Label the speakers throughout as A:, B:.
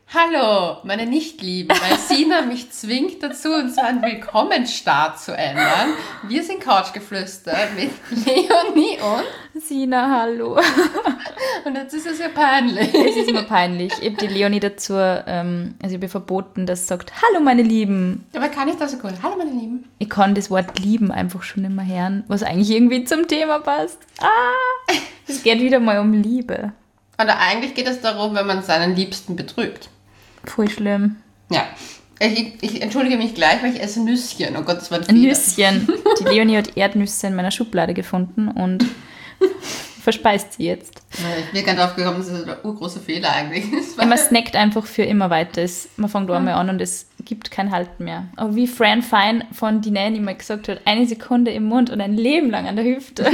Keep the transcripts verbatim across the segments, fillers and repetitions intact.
A: Hallo, meine Nichtlieben, weil Sina mich zwingt dazu, unseren Willkommensstart zu ändern. Wir sind Couchgeflüster mit Leonie und
B: Sina, hallo.
A: Und jetzt ist es ja peinlich.
B: Es ist immer peinlich. Ich habe die Leonie dazu, ähm, also ich habe verboten, dass sie sagt, hallo meine Lieben.
A: Aber kann ich das so cool? Hallo meine Lieben.
B: Ich kann das Wort lieben einfach schon nicht mehr hören, was eigentlich irgendwie zum Thema passt. Ah, es geht wieder mal um Liebe.
A: Oder eigentlich geht es darum, wenn man seinen Liebsten betrügt.
B: Voll schlimm.
A: Ja. Ich, ich entschuldige mich gleich, weil ich esse Nüsschen. Oh Gott, das war ein
B: Fehler. Nüsschen. Die Leonie hat Erdnüsse in meiner Schublade gefunden und verspeist sie jetzt.
A: Ich bin gar nicht drauf gekommen, dass das ein urgroßer Fehler eigentlich ist.
B: Man snackt einfach für immer weiter. Es, man fängt einmal an und es gibt kein Halten mehr. Aber wie Fran Fine von die Nanny mal gesagt hat, eine Sekunde im Mund und ein Leben lang an der Hüfte.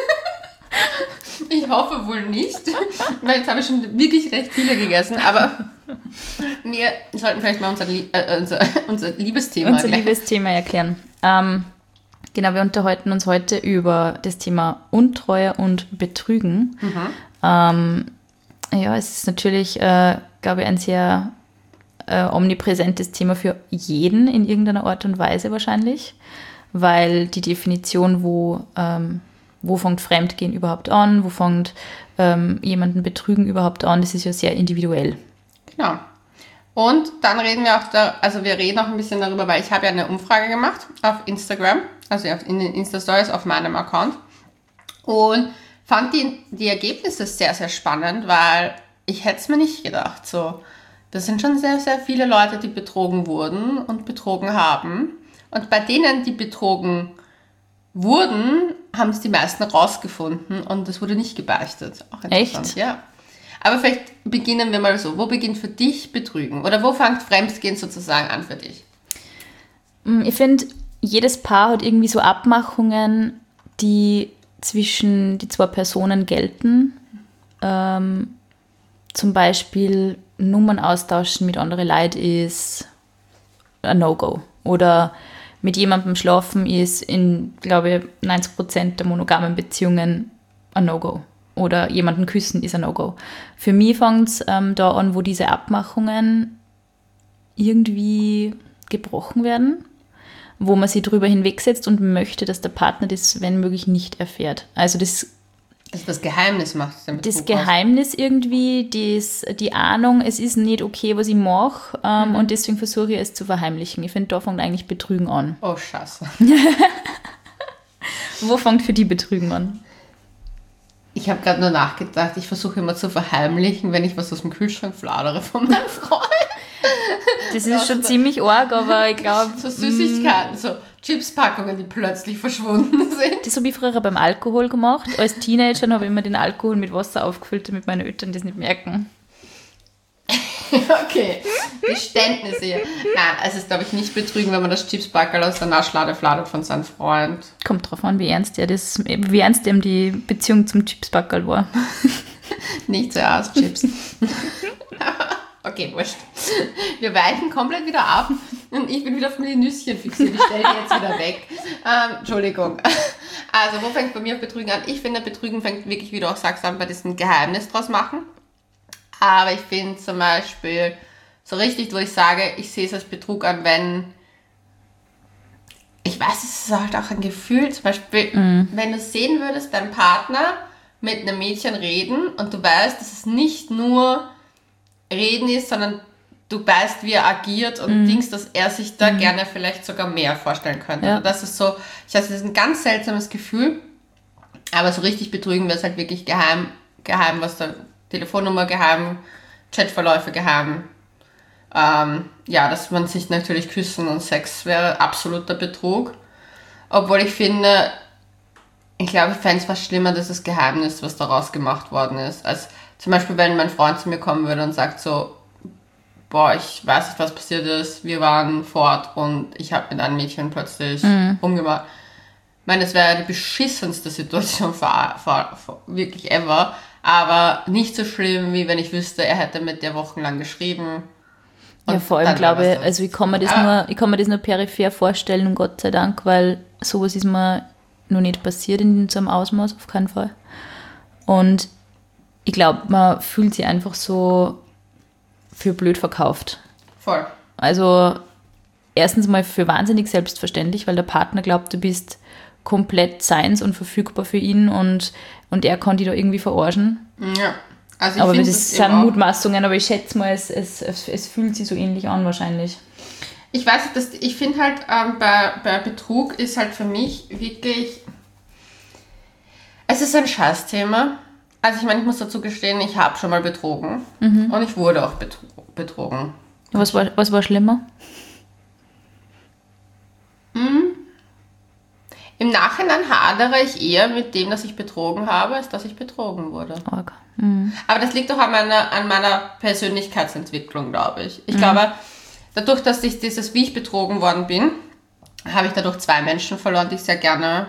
A: Ich hoffe wohl nicht, weil jetzt habe ich schon wirklich recht viele gegessen, aber wir sollten vielleicht mal unser, Lie- äh, unser, unser Liebesthema
B: Unser
A: erklären.
B: Liebesthema erklären. Ähm, genau, wir unterhalten uns heute über das Thema Untreue und Betrügen. Mhm. Ähm, ja, es ist natürlich, äh, glaube ich, ein sehr äh, omnipräsentes Thema für jeden in irgendeiner Art und Weise wahrscheinlich, weil die Definition, wo... Ähm, Wo fängt Fremdgehen überhaupt an? Wo fängt ähm, jemanden Betrügen überhaupt an? Das ist ja sehr individuell.
A: Genau. Und dann reden wir auch, da, also wir reden auch ein bisschen darüber, weil ich habe ja eine Umfrage gemacht auf Instagram, also in den Insta-Stories auf meinem Account und fand die, die Ergebnisse sehr, sehr spannend, weil ich hätte es mir nicht gedacht. So, das sind schon sehr, sehr viele Leute, die betrogen wurden und betrogen haben. Und bei denen, die betrogen wurden, haben es die meisten rausgefunden und es wurde nicht gebeichtet. Auch interessant.
B: Echt?
A: Ja. Aber vielleicht beginnen wir mal so. Wo beginnt für dich Betrügen? Oder wo fängt Fremdgehen sozusagen an für dich?
B: Ich finde, jedes Paar hat irgendwie so Abmachungen, die zwischen die zwei Personen gelten. Ähm, zum Beispiel Nummern austauschen mit anderen Leuten ist ein No-Go. Oder mit jemandem schlafen ist in, glaube ich, neunzig Prozent der monogamen Beziehungen ein No-Go. Oder jemanden küssen ist ein No-Go. Für mich fängt es ähm, da an, wo diese Abmachungen irgendwie gebrochen werden, wo man sich drüber hinwegsetzt und möchte, dass der Partner das, wenn möglich, nicht erfährt. Also das
A: Also das Geheimnis macht es damit.
B: Das Geheimnis irgendwie, das, die Ahnung, es ist nicht okay, was ich mache ähm, mhm. und deswegen versuche ich es zu verheimlichen. Ich finde, da fängt eigentlich Betrügen an.
A: Oh, Scheiße.
B: Wo fängt für die Betrügen an?
A: Ich habe gerade nur nachgedacht, ich versuche immer zu verheimlichen, wenn ich was aus dem Kühlschrank fladere von meinem Freund.
B: Das ist schon ziemlich arg, aber ich glaube...
A: So Süßigkeiten, so Chipspackungen, die plötzlich verschwunden sind.
B: Das habe ich früher beim Alkohol gemacht. Als Teenager habe ich immer den Alkohol mit Wasser aufgefüllt, damit meine Eltern das nicht merken.
A: Okay, Geständnis hier. Nein, es ist, glaube ich, nicht Betrügen, wenn man das Chipspackerl aus der Naschlade fladert von seinem Freund.
B: Kommt drauf an, wie ernst, der das, wie ernst dem die Beziehung zum Chipspackerl war.
A: Nicht zuerst Chips. Okay, wurscht. Wir weichen komplett wieder ab und ich bin wieder auf meine Nüsschen fixiert. Ich stelle die jetzt wieder weg. Ähm, Entschuldigung. Also, wo fängt bei mir Betrügen an? Ich finde, Betrügen fängt wirklich, wie du auch sagst, an bei diesem Geheimnis draus machen. Aber ich finde zum Beispiel so richtig, wo ich sage, ich sehe es als Betrug an, wenn, ich weiß, es ist halt auch ein Gefühl, zum Beispiel, mhm. wenn du sehen würdest, dein Partner mit einem Mädchen reden und du weißt, dass es nicht nur Reden ist, sondern du weißt, wie er agiert und mhm. denkst, dass er sich da mhm. gerne vielleicht sogar mehr vorstellen könnte. Ja. Das ist so, ich weiß, das ist ein ganz seltsames Gefühl, aber so richtig betrügen wir es halt wirklich geheim, geheim, was da, Telefonnummer geheim, Chatverläufe geheim. Ähm, ja, dass man sich natürlich küssen und Sex wäre absoluter Betrug. Obwohl ich finde, ich glaube, ich fände es fast schlimmer, dass das Geheimnis, was daraus gemacht worden ist. Als zum Beispiel, wenn mein Freund zu mir kommen würde und sagt so, boah, ich weiß nicht, was passiert ist, wir waren fort und ich habe mit einem Mädchen plötzlich mhm. rumgemacht. Ich meine, das wäre die beschissenste Situation für, für, für wirklich ever, aber nicht so schlimm, wie wenn ich wüsste, er hätte mit der wochenlang geschrieben.
B: Ja, vor allem glaube ich, also ich kann, mir das nur, ich kann mir das nur peripher vorstellen und Gott sei Dank, weil sowas ist mir noch nicht passiert in so einem Ausmaß, auf keinen Fall. Und ich glaube, man fühlt sich einfach so für blöd verkauft.
A: Voll.
B: Also erstens mal für wahnsinnig selbstverständlich, weil der Partner glaubt, du bist komplett seins und verfügbar für ihn und, und er kann dich da irgendwie verarschen.
A: Ja. Also ich
B: aber
A: find,
B: das sind Mutmaßungen, aber ich schätze mal, es, es, es, es fühlt sich so ähnlich an wahrscheinlich.
A: Ich weiß nicht, dass, ich finde halt, ähm, bei, bei Betrug ist halt für mich wirklich, es ist ein Scheißthema. Also ich meine, ich muss dazu gestehen, ich habe schon mal betrogen mhm. und ich wurde auch betro- betrogen.
B: Was war, was war schlimmer?
A: Mhm. Im Nachhinein hadere ich eher mit dem, dass ich betrogen habe, als dass ich betrogen wurde.
B: Okay. Mhm.
A: Aber das liegt doch an meiner, an meiner Persönlichkeitsentwicklung, glaube ich. Ich mhm. glaube, dadurch, dass ich dieses, wie ich betrogen worden bin, habe ich dadurch zwei Menschen verloren, die ich sehr gerne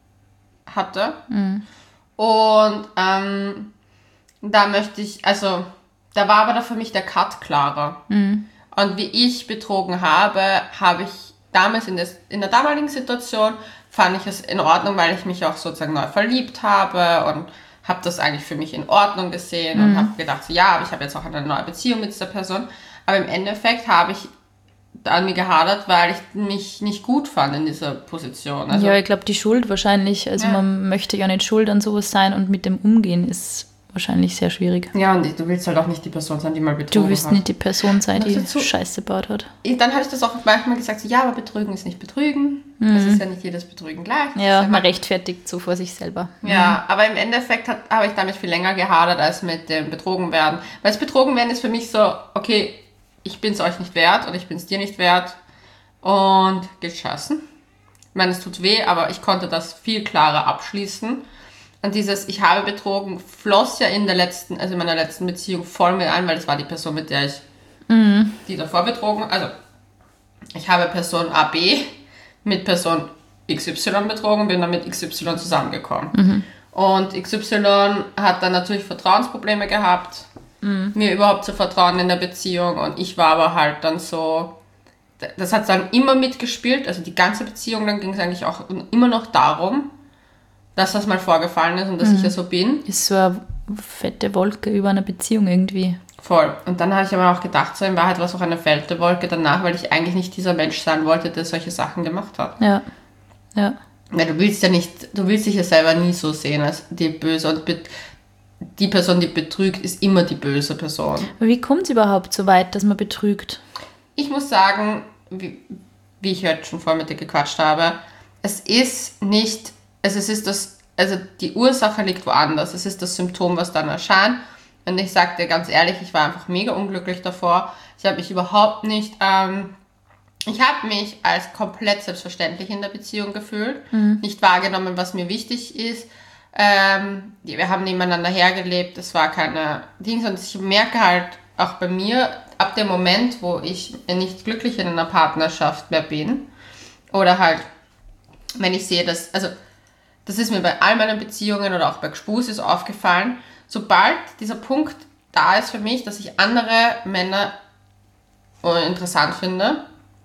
A: hatte. Mhm. Und ähm, da möchte ich, also da war aber da für mich der Cut klarer. Mhm. Und wie ich betrogen habe, habe ich damals in, des, in der damaligen Situation, fand ich es in Ordnung, weil ich mich auch sozusagen neu verliebt habe und habe das eigentlich für mich in Ordnung gesehen mhm. und habe gedacht, so, ja, aber ich habe jetzt auch eine neue Beziehung mit dieser Person. Aber im Endeffekt habe ich an mir gehadert, weil ich mich nicht gut fand in dieser Position. Also,
B: ja, ich glaube, die Schuld wahrscheinlich, also ja. man möchte ja nicht schuld an sowas sein und mit dem umgehen ist wahrscheinlich sehr schwierig.
A: Ja, und du willst halt auch nicht die Person sein, die mal betrogen hat.
B: Du willst
A: hat.
B: nicht die Person sein, die dazu, Scheiße gebaut hat.
A: Dann habe ich das auch manchmal gesagt, so, ja, aber Betrügen ist nicht Betrügen. Mhm. Es ist ja nicht jedes Betrügen gleich.
B: Ja, man rechtfertigt so vor sich selber.
A: Ja, mhm. aber im Endeffekt hat, habe ich damit viel länger gehadert als mit dem Betrogenwerden. Weil das Betrogenwerden ist für mich so, okay, ich bin es euch nicht wert oder ich bin es dir nicht wert und geht scheißen. Ich meine, es tut weh, aber ich konnte das viel klarer abschließen. Und dieses ich habe betrogen floss ja in der letzten, also in meiner letzten Beziehung voll mit ein, weil das war die Person, mit der ich mhm. die davor betrogen, also ich habe Person A B mit Person X Y betrogen, bin dann mit X Y zusammengekommen. Mhm. Und X Y hat dann natürlich Vertrauensprobleme gehabt, mhm. mir überhaupt zu vertrauen in der Beziehung und ich war aber halt dann so, das hat dann immer mitgespielt, also die ganze Beziehung, dann ging es eigentlich auch immer noch darum, dass das mal vorgefallen ist und dass mhm. ich ja so bin.
B: Ist so eine fette Wolke über eine Beziehung irgendwie.
A: Voll. Und dann habe ich aber auch gedacht, so in Wahrheit war es auch eine fette Wolke danach, weil ich eigentlich nicht dieser Mensch sein wollte, der solche Sachen gemacht hat.
B: Ja. Ja.
A: Weil du willst ja nicht, du willst dich ja selber nie so sehen als die Böse und bet- die Person, die betrügt, ist immer die böse Person.
B: Aber wie kommt es überhaupt so weit, dass man betrügt?
A: Ich muss sagen, wie, wie ich heute schon vorher mit dir gequatscht habe, es ist nicht... Also es ist das, also die Ursache liegt woanders. Es ist das Symptom, was dann erscheint. Und ich sage dir ganz ehrlich, ich war einfach mega unglücklich davor. Ich habe mich überhaupt nicht, ähm, ich habe mich als komplett selbstverständlich in der Beziehung gefühlt. Mhm. Nicht wahrgenommen, was mir wichtig ist. Ähm, wir haben nebeneinander hergelebt. Es war keine Dings. Und ich merke halt auch bei mir, ab dem Moment, wo ich nicht glücklich in einer Partnerschaft mehr bin, oder halt, wenn ich sehe, dass, also das ist mir bei all meinen Beziehungen oder auch bei Gespus aufgefallen, sobald dieser Punkt da ist für mich, dass ich andere Männer interessant finde,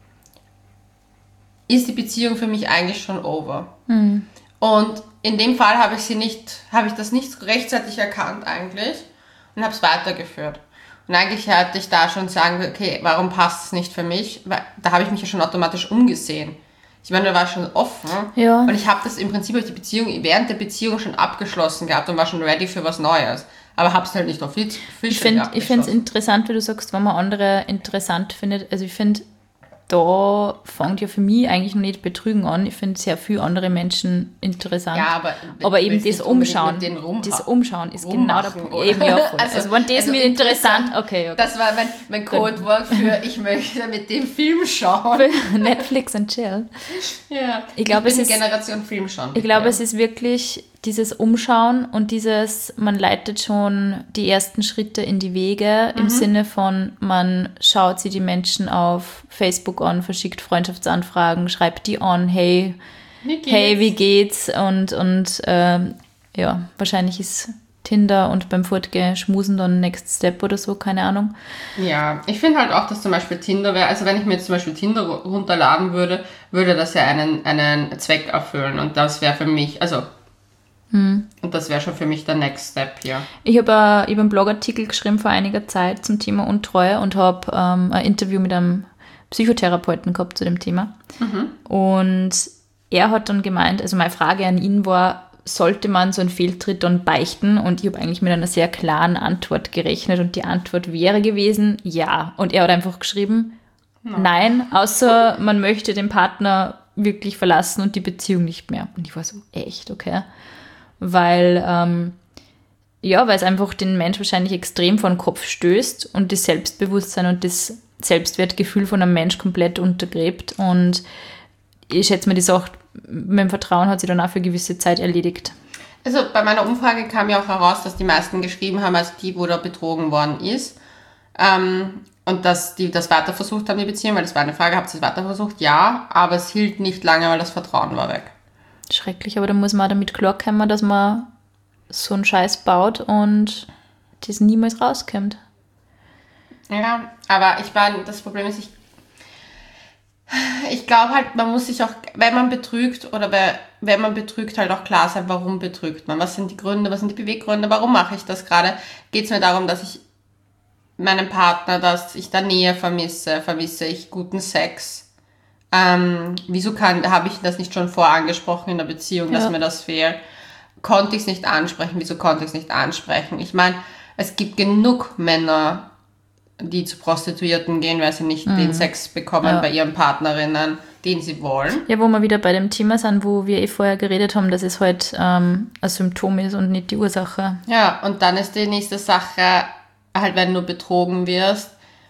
A: ist die Beziehung für mich eigentlich schon over. Mhm. Und in dem Fall habe ich sie nicht, habe ich das nicht rechtzeitig erkannt eigentlich und habe es weitergeführt. Und eigentlich hätte ich da schon sagen, okay, warum passt es nicht für mich? Weil da habe ich mich ja schon automatisch umgesehen. Ich meine, da war schon offen
B: ja.
A: und ich habe das im Prinzip die Beziehung während der Beziehung schon abgeschlossen gehabt und war schon ready für was Neues. Aber habe es halt nicht offiziell abgeschlossen.
B: Ich finde es interessant, wie du sagst, wenn man andere interessant findet. Also ich finde, da fängt ja für mich eigentlich noch nicht Betrügen an. Ich finde sehr viele andere Menschen interessant.
A: Ja, aber,
B: aber eben das Umschauen, das Umschauen ist genau der Punkt. Eben, ja, also, also wenn das also mir interessant, okay, okay.
A: Das war mein, mein Codewort für ich möchte mit dem Film schauen.
B: Netflix and chill.
A: Ja,
B: ich, glaub,
A: ich bin
B: es
A: die
B: ist,
A: Generation Film schauen.
B: Ich glaube, es ist wirklich dieses Umschauen und dieses, man leitet schon die ersten Schritte in die Wege mhm. im Sinne von, man schaut sich die Menschen auf Facebook an, verschickt Freundschaftsanfragen, schreibt die an, hey, wie hey, wie geht's? Und, und ähm, ja, wahrscheinlich ist Tinder und beim Fortgehen schmusen dann Next Step oder so, keine Ahnung.
A: Ja, ich finde halt auch, dass zum Beispiel Tinder wäre, also wenn ich mir jetzt zum Beispiel Tinder runterladen würde, würde das ja einen, einen Zweck erfüllen und das wäre für mich, also Hm. Und das wäre schon für mich der Next Step hier.
B: Ich habe hab einen Blogartikel geschrieben vor einiger Zeit zum Thema Untreue und habe ähm, ein Interview mit einem Psychotherapeuten gehabt zu dem Thema. Mhm. Und er hat dann gemeint, also meine Frage an ihn war, sollte man so einen Fehltritt dann beichten? Und ich habe eigentlich mit einer sehr klaren Antwort gerechnet und die Antwort wäre gewesen, ja. Und er hat einfach geschrieben, no. Nein, außer man möchte den Partner wirklich verlassen und die Beziehung nicht mehr. Und ich war so, echt, okay. Weil, ähm, ja, weil es einfach den Mensch wahrscheinlich extrem vor den Kopf stößt und das Selbstbewusstsein und das Selbstwertgefühl von einem Mensch komplett untergräbt. Und ich schätze mal, die Sache mit dem Vertrauen hat sich dann auch für eine gewisse Zeit erledigt.
A: Also bei meiner Umfrage kam ja auch heraus, dass die meisten geschrieben haben, als die, wo da betrogen worden ist. Ähm, und dass die das weiter versucht haben, die Beziehung, weil das war eine Frage, habt ihr es weiter versucht? Ja, aber es hielt nicht lange, weil das Vertrauen war weg.
B: Schrecklich, aber da muss man auch damit klarkommen, dass man so einen Scheiß baut und das niemals rauskommt.
A: Ja, aber ich meine, das Problem ist, ich Ich glaube halt, man muss sich auch, wenn man betrügt oder wenn man betrügt, halt auch klar sein, warum betrügt man. Was sind die Gründe, was sind die Beweggründe, warum mache ich das gerade? Geht es mir darum, dass ich meinen Partner, dass ich da Nähe vermisse, vermisse ich guten Sex? Ähm, wieso kann, habe ich das nicht schon vorangesprochen in der Beziehung, dass ja. mir das fehlt? Konnte ich es nicht ansprechen? Wieso konnte ich es nicht ansprechen? Ich meine, es gibt genug Männer, die zu Prostituierten gehen, weil sie nicht mhm. den Sex bekommen ja. bei ihren Partnerinnen, den sie wollen.
B: Ja, wo wir wieder bei dem Thema sind, wo wir eh vorher geredet haben, dass es halt ähm, ein Symptom ist und nicht die Ursache.
A: Ja, und dann ist die nächste Sache, halt wenn du betrogen wirst,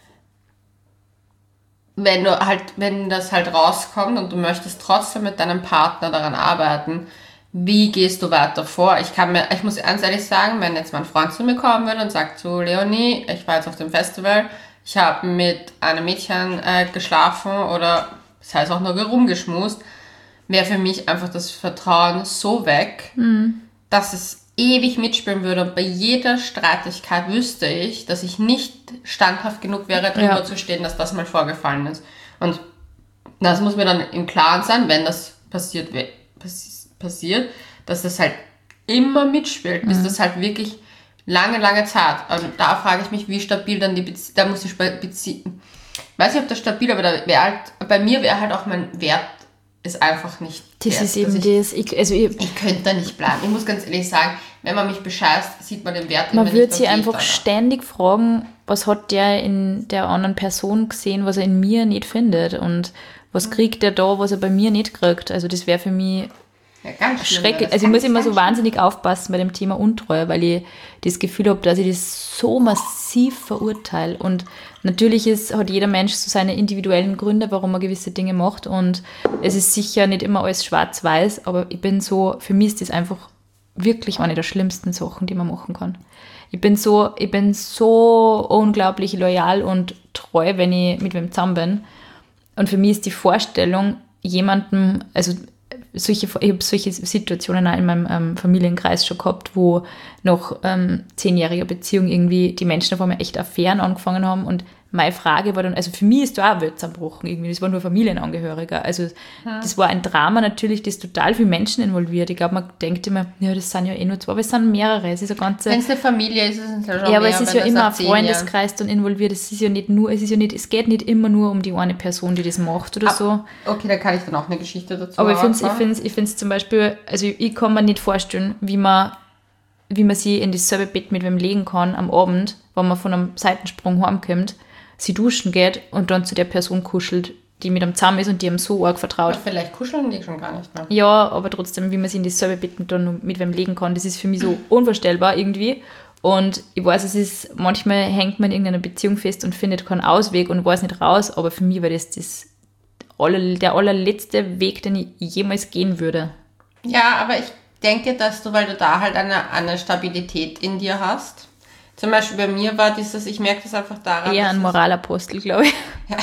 A: wenn du halt, wenn das halt rauskommt und du möchtest trotzdem mit deinem Partner daran arbeiten, wie gehst du weiter vor? Ich kann mir, ich muss ganz ehrlich sagen, wenn jetzt mein Freund zu mir kommen würde und sagt so, Leonie, ich war jetzt auf dem Festival, ich habe mit einem Mädchen äh, geschlafen oder das heißt auch nur rumgeschmust, wäre für mich einfach das Vertrauen so weg, mhm. dass es ewig mitspielen würde. Und bei jeder Streitigkeit wüsste ich, dass ich nicht standhaft genug wäre, darüber ja. zu stehen, dass das mal vorgefallen ist. Und das muss mir dann im Klaren sein, wenn das passiert wäre. passiert, dass das halt immer mitspielt, bis mhm. das halt wirklich lange, lange Zeit. Und da frage ich mich, wie stabil dann die Beziehung, da muss ich Beziehung, weiß nicht, ob das stabil, aber da wäre halt, bei mir wäre halt auch mein Wert ist einfach nicht
B: das
A: wert.
B: ist eben
A: ich,
B: das, ich, also ich,
A: ich könnte da nicht bleiben. Ich muss ganz ehrlich sagen, wenn man mich bescheißt, sieht man den Wert
B: man
A: immer
B: würde
A: nicht.
B: sich einfach ständig fragen, was hat der in der anderen Person gesehen, was er in mir nicht findet und was kriegt der da, was er bei mir nicht kriegt. Also das wäre für mich
A: ja, ganz
B: schrecklich. Also ich muss immer so wahnsinnig aufpassen bei dem Thema Untreue, weil ich das Gefühl habe, dass ich das so massiv verurteile. Und natürlich ist, hat jeder Mensch so seine individuellen Gründe, warum er gewisse Dinge macht. Und es ist sicher nicht immer alles schwarz-weiß, aber ich bin so, für mich ist das einfach wirklich eine der schlimmsten Sachen, die man machen kann. Ich bin so, ich bin so unglaublich loyal und treu, wenn ich mit wem zusammen bin. Und für mich ist die Vorstellung, jemandem, also solche, ich habe solche Situationen auch in meinem ähm, Familienkreis schon gehabt, wo nach ähm, zehnjähriger Beziehung irgendwie die Menschen auf einmal echt Affären angefangen haben und meine Frage war dann, also für mich ist da auch Welt zerbrochen irgendwie, das waren nur Familienangehörige, also ja. das war ein Drama natürlich, das total viele Menschen involviert. Ich glaube, man denkt immer, ja, das sind ja eh nur zwei, aber es sind mehrere, es ist eine ganze...
A: Wenn es eine Familie ist, ist es ja schon
B: Ja, aber
A: mehr,
B: es ist ja immer ein Freundeskreis dann involviert, es ist ja nicht nur, es ist ja nicht, es geht nicht immer nur um die eine Person, die das macht oder Ab, so.
A: Okay, da kann ich dann auch eine Geschichte dazu
B: Aber ich finde es ich find's, ich find's zum Beispiel, also ich kann mir nicht vorstellen, wie man wie man sie in dasselbe Bett mit wem legen kann am Abend, wenn man von einem Seitensprung heimkommt, sie duschen geht und dann zu der Person kuschelt, die mit einem zusammen ist und die einem so arg vertraut.
A: Aber vielleicht kuscheln die schon gar nicht mehr.
B: Ja, aber trotzdem, wie man sie in dasselbe Bett mit, dann mit wem legen kann, das ist für mich so unvorstellbar irgendwie. Und ich weiß, es ist, manchmal hängt man in irgendeiner Beziehung fest und findet keinen Ausweg und weiß nicht raus, aber für mich war das, das aller, der allerletzte Weg, den ich jemals gehen würde.
A: Ja, aber ich denke, dass du, weil du da halt eine, eine Stabilität in dir hast. Zum Beispiel bei mir war dieses, ich merke das einfach daran.
B: Eher ein Moralapostel, glaube ich.
A: Ja.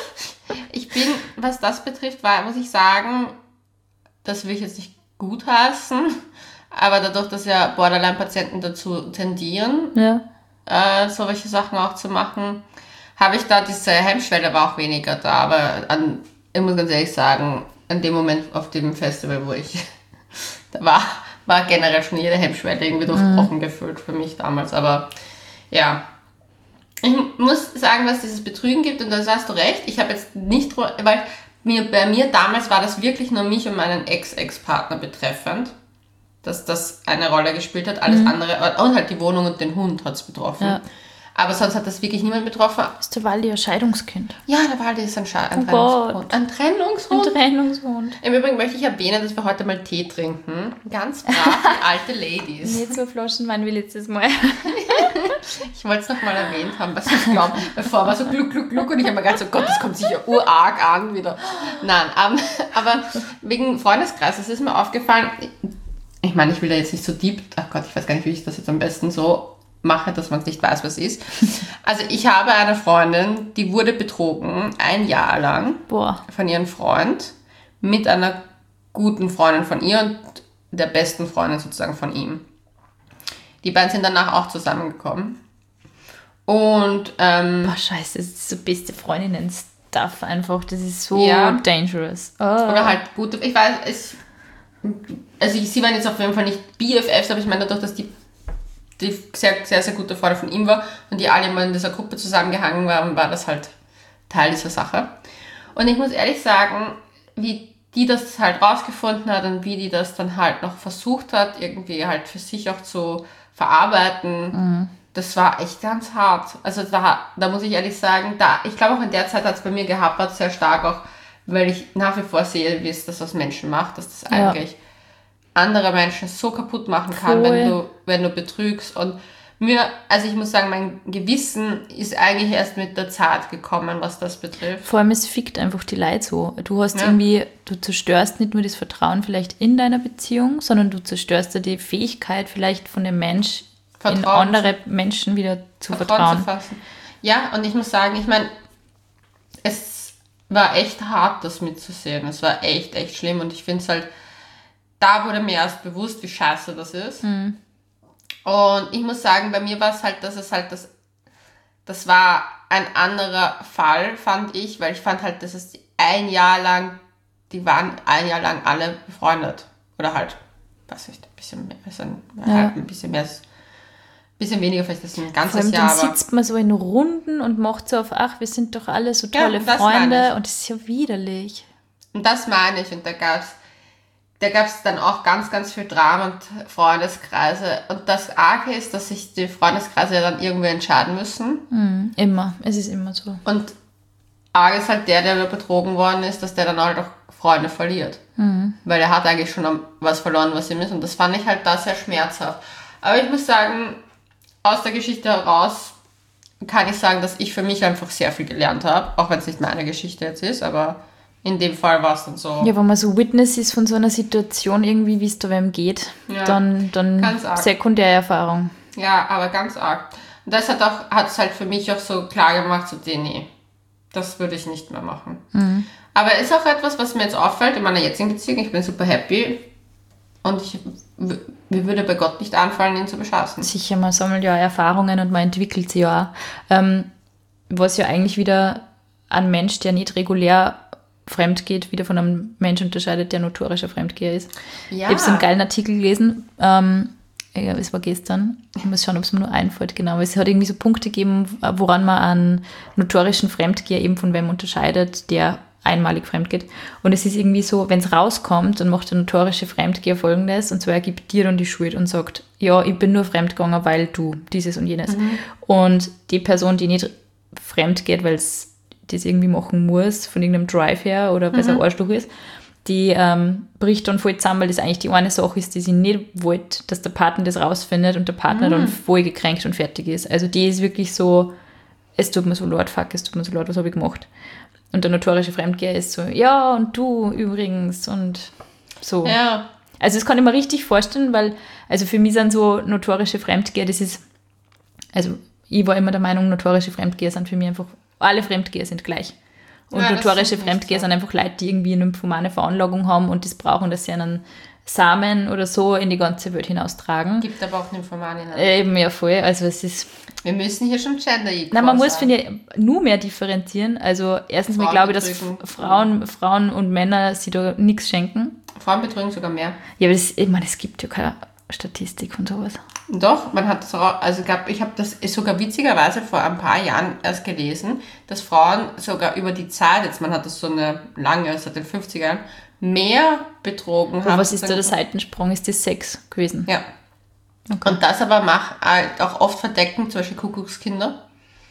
A: Ich bin, was das betrifft, war, muss ich sagen, das will ich jetzt nicht gutheißen, aber dadurch, dass ja Borderline-Patienten dazu tendieren,
B: ja.
A: äh, solche Sachen auch zu machen, habe ich da diese Hemmschwelle war auch weniger da. Aber an, ich muss ganz ehrlich sagen, an dem Moment auf dem Festival, wo ich da war, war generell schon jede Hemmschwelle irgendwie durchbrochen mhm. gefühlt für mich damals. Aber ja, ich muss sagen, was dieses Betrügen gibt, und da hast du recht, ich habe jetzt nicht, weil mir, bei mir damals war das wirklich nur mich und meinen Ex-Ex-Partner betreffend, dass das eine Rolle gespielt hat, alles mhm. andere, und halt die Wohnung und den Hund hat es betroffen. Ja. Aber sonst hat das wirklich niemand betroffen.
B: Ist der Waldi ein Scheidungskind?
A: Ja, der Waldi ist ein, Sche- ein
B: oh
A: Trennungshund.
B: Gott.
A: Ein Trennungshund?
B: Ein Trennungshund.
A: Im Übrigen möchte ich erwähnen, dass wir heute mal Tee trinken. Ganz brav, wie alte Ladies.
B: Nicht so Flaschenwein wie letztes Mal.
A: Ich wollte es noch mal erwähnt haben, was ich glaube. Bevor war so gluck, gluck, gluck und ich habe mir gedacht, so Gott, das kommt sicher urarg an wieder. Nein, um, aber wegen Freundeskreis, das ist mir aufgefallen. Ich meine, ich will da jetzt nicht so deep, ach Gott, ich weiß gar nicht, wie ich das jetzt am besten so mache, dass man es nicht weiß, was ist. Also ich habe eine Freundin, die wurde betrogen, ein Jahr lang
B: Boah.
A: von ihrem Freund mit einer guten Freundin von ihr und der besten Freundin sozusagen von ihm. Die beiden sind danach auch zusammengekommen. Und, ähm...
B: Boah, scheiße, das ist so beste Freundinnen-Stuff einfach. Das ist so
A: ja.
B: dangerous. Oh.
A: Oder halt gute... Ich weiß, es... Also ich, sie waren jetzt auf jeden Fall nicht B F Fs, aber ich meine dadurch, dass die die sehr, sehr, sehr gute Freundin von ihm war und die alle immer in dieser Gruppe zusammengehangen waren, war das halt Teil dieser Sache. Und ich muss ehrlich sagen, wie die das halt rausgefunden hat und wie die das dann halt noch versucht hat, irgendwie halt für sich auch zu verarbeiten, mhm. das war echt ganz hart. Also da, da muss ich ehrlich sagen, da ich glaube auch in der Zeit hat es bei mir gehapert, sehr stark auch, weil ich nach wie vor sehe, wie es das aus Menschen macht, dass das
B: ja.
A: eigentlich andere Menschen so kaputt machen kann, wenn du, wenn du betrügst. Und mir, also ich muss sagen, mein Gewissen ist eigentlich erst mit der Zeit gekommen, was das betrifft.
B: Vor allem, es fickt einfach die Leute so. Du hast
A: ja.
B: irgendwie, du zerstörst nicht nur das Vertrauen vielleicht in deiner Beziehung, sondern du zerstörst ja die Fähigkeit vielleicht von dem Mensch, Vertrauen in andere zu, Menschen wieder zu vertrauen.
A: Vertrauen zu fassen. Ja, und ich muss sagen, ich meine, es war echt hart, das mitzusehen. Es war echt, echt schlimm. Und ich finde es halt, da wurde mir erst bewusst, wie scheiße das ist. Mhm. Und ich muss sagen, bei mir war es halt, dass es halt das, das war ein anderer Fall, fand ich, weil ich fand halt, dass es ein Jahr lang, die waren ein Jahr lang alle befreundet. Oder halt, weiß nicht, ein bisschen mehr, also ein, ja. halt ein bisschen mehr, ein bisschen weniger, vielleicht das ein ganzes
B: Vor allem,
A: Jahr.
B: Dann sitzt man so in Runden und macht so auf, ach, wir sind doch alle so tolle ja, Freunde und das ist ja widerlich.
A: Und das meine ich, und da gab es Da gab es dann auch ganz, ganz viel Drama und Freundeskreise. Und das Arge ist, dass sich die Freundeskreise ja dann irgendwie entscheiden müssen.
B: Mhm, immer. Es ist immer so.
A: Und Arge ist halt der, der betrogen worden ist, dass der dann halt auch Freunde verliert. Mhm. Weil er hat eigentlich schon was verloren, was ihm ist. Und das fand ich halt da sehr schmerzhaft. Aber ich muss sagen, aus der Geschichte heraus kann ich sagen, dass ich für mich einfach sehr viel gelernt habe. Auch wenn es nicht meine Geschichte jetzt ist, aber... In dem Fall war es dann so.
B: Ja, wenn man so Witness ist von so einer Situation irgendwie, wie es da wem geht, ja, dann, dann Sekundärerfahrung.
A: Ja, aber ganz arg. Und das hat auch, hat es halt für mich auch so klar gemacht, so, nee, das würde ich nicht mehr machen. Mhm. Aber ist auch etwas, was mir jetzt auffällt in meiner jetzigen Beziehung. Ich bin super happy und ich, mir würde bei Gott nicht anfallen, ihn zu beschaßen.
B: Sicher, man sammelt ja Erfahrungen und man entwickelt sie ja auch. Ähm, was ja eigentlich wieder ein Mensch, der nicht regulär fremd geht, wieder von einem Mensch unterscheidet, der notorischer Fremdgeher ist. Ja. Ich habe so einen geilen Artikel gelesen, ähm, ja, es war gestern, ich muss schauen, ob es mir nur einfällt, genau, aber es hat irgendwie so Punkte gegeben, woran man einen notorischen Fremdgeher eben von wem unterscheidet, der einmalig fremd geht. Und es ist irgendwie so, wenn es rauskommt, dann macht der notorische Fremdgeher Folgendes, und zwar er gibt dir dann die Schuld und sagt, ja, ich bin nur fremdgegangen, weil du dieses und jenes. Mhm. Und die Person, die nicht fremd geht, weil es das irgendwie machen muss, von irgendeinem Drive her oder weil es mhm. ein Arschloch ist, die ähm, bricht dann voll zusammen, weil das eigentlich die eine Sache ist, die sie nicht wollte, dass der Partner das rausfindet und der Partner mhm. dann voll gekränkt und fertig ist. Also die ist wirklich so, es tut mir so leid, fuck, es tut mir so leid, was habe ich gemacht? Und der notorische Fremdgeher ist so, ja, und du übrigens und so.
A: Ja.
B: Also das kann ich mir richtig vorstellen, weil, also für mich sind so notorische Fremdgeher, das ist, also ich war immer der Meinung, notorische Fremdgeher sind für mich einfach, alle Fremdgeher sind gleich. Und ja, notorische Fremdgeher so. sind einfach Leute, die irgendwie eine nymphomane Veranlagung haben und das brauchen, dass sie einen Samen oder so in die ganze Welt hinaustragen.
A: Gibt aber auch Nymphomaninnen.
B: Äh, eben, ja, voll. Also es ist...
A: Wir müssen hier schon Gender equal.
B: Nein, man muss, finde ich, nur mehr differenzieren. Also erstens mal glaube ich, dass Frauen, Frauen und Männer sich da nichts schenken.
A: Frauen betrügen sogar mehr.
B: Ja, aber das, ich meine, es gibt ja keine Statistik von sowas.
A: Doch, man hat das, also gab, ich habe das sogar witzigerweise vor ein paar Jahren erst gelesen, dass Frauen sogar über die Zeit, jetzt man hat das so eine lange, seit den fünfzigern, mehr betrogen
B: aber
A: haben.
B: Was ist da der Seitensprung? Ist das Sex gewesen?
A: Ja. Okay. Und das aber macht halt auch oft verdecken, zum Beispiel Kuckuckskinder.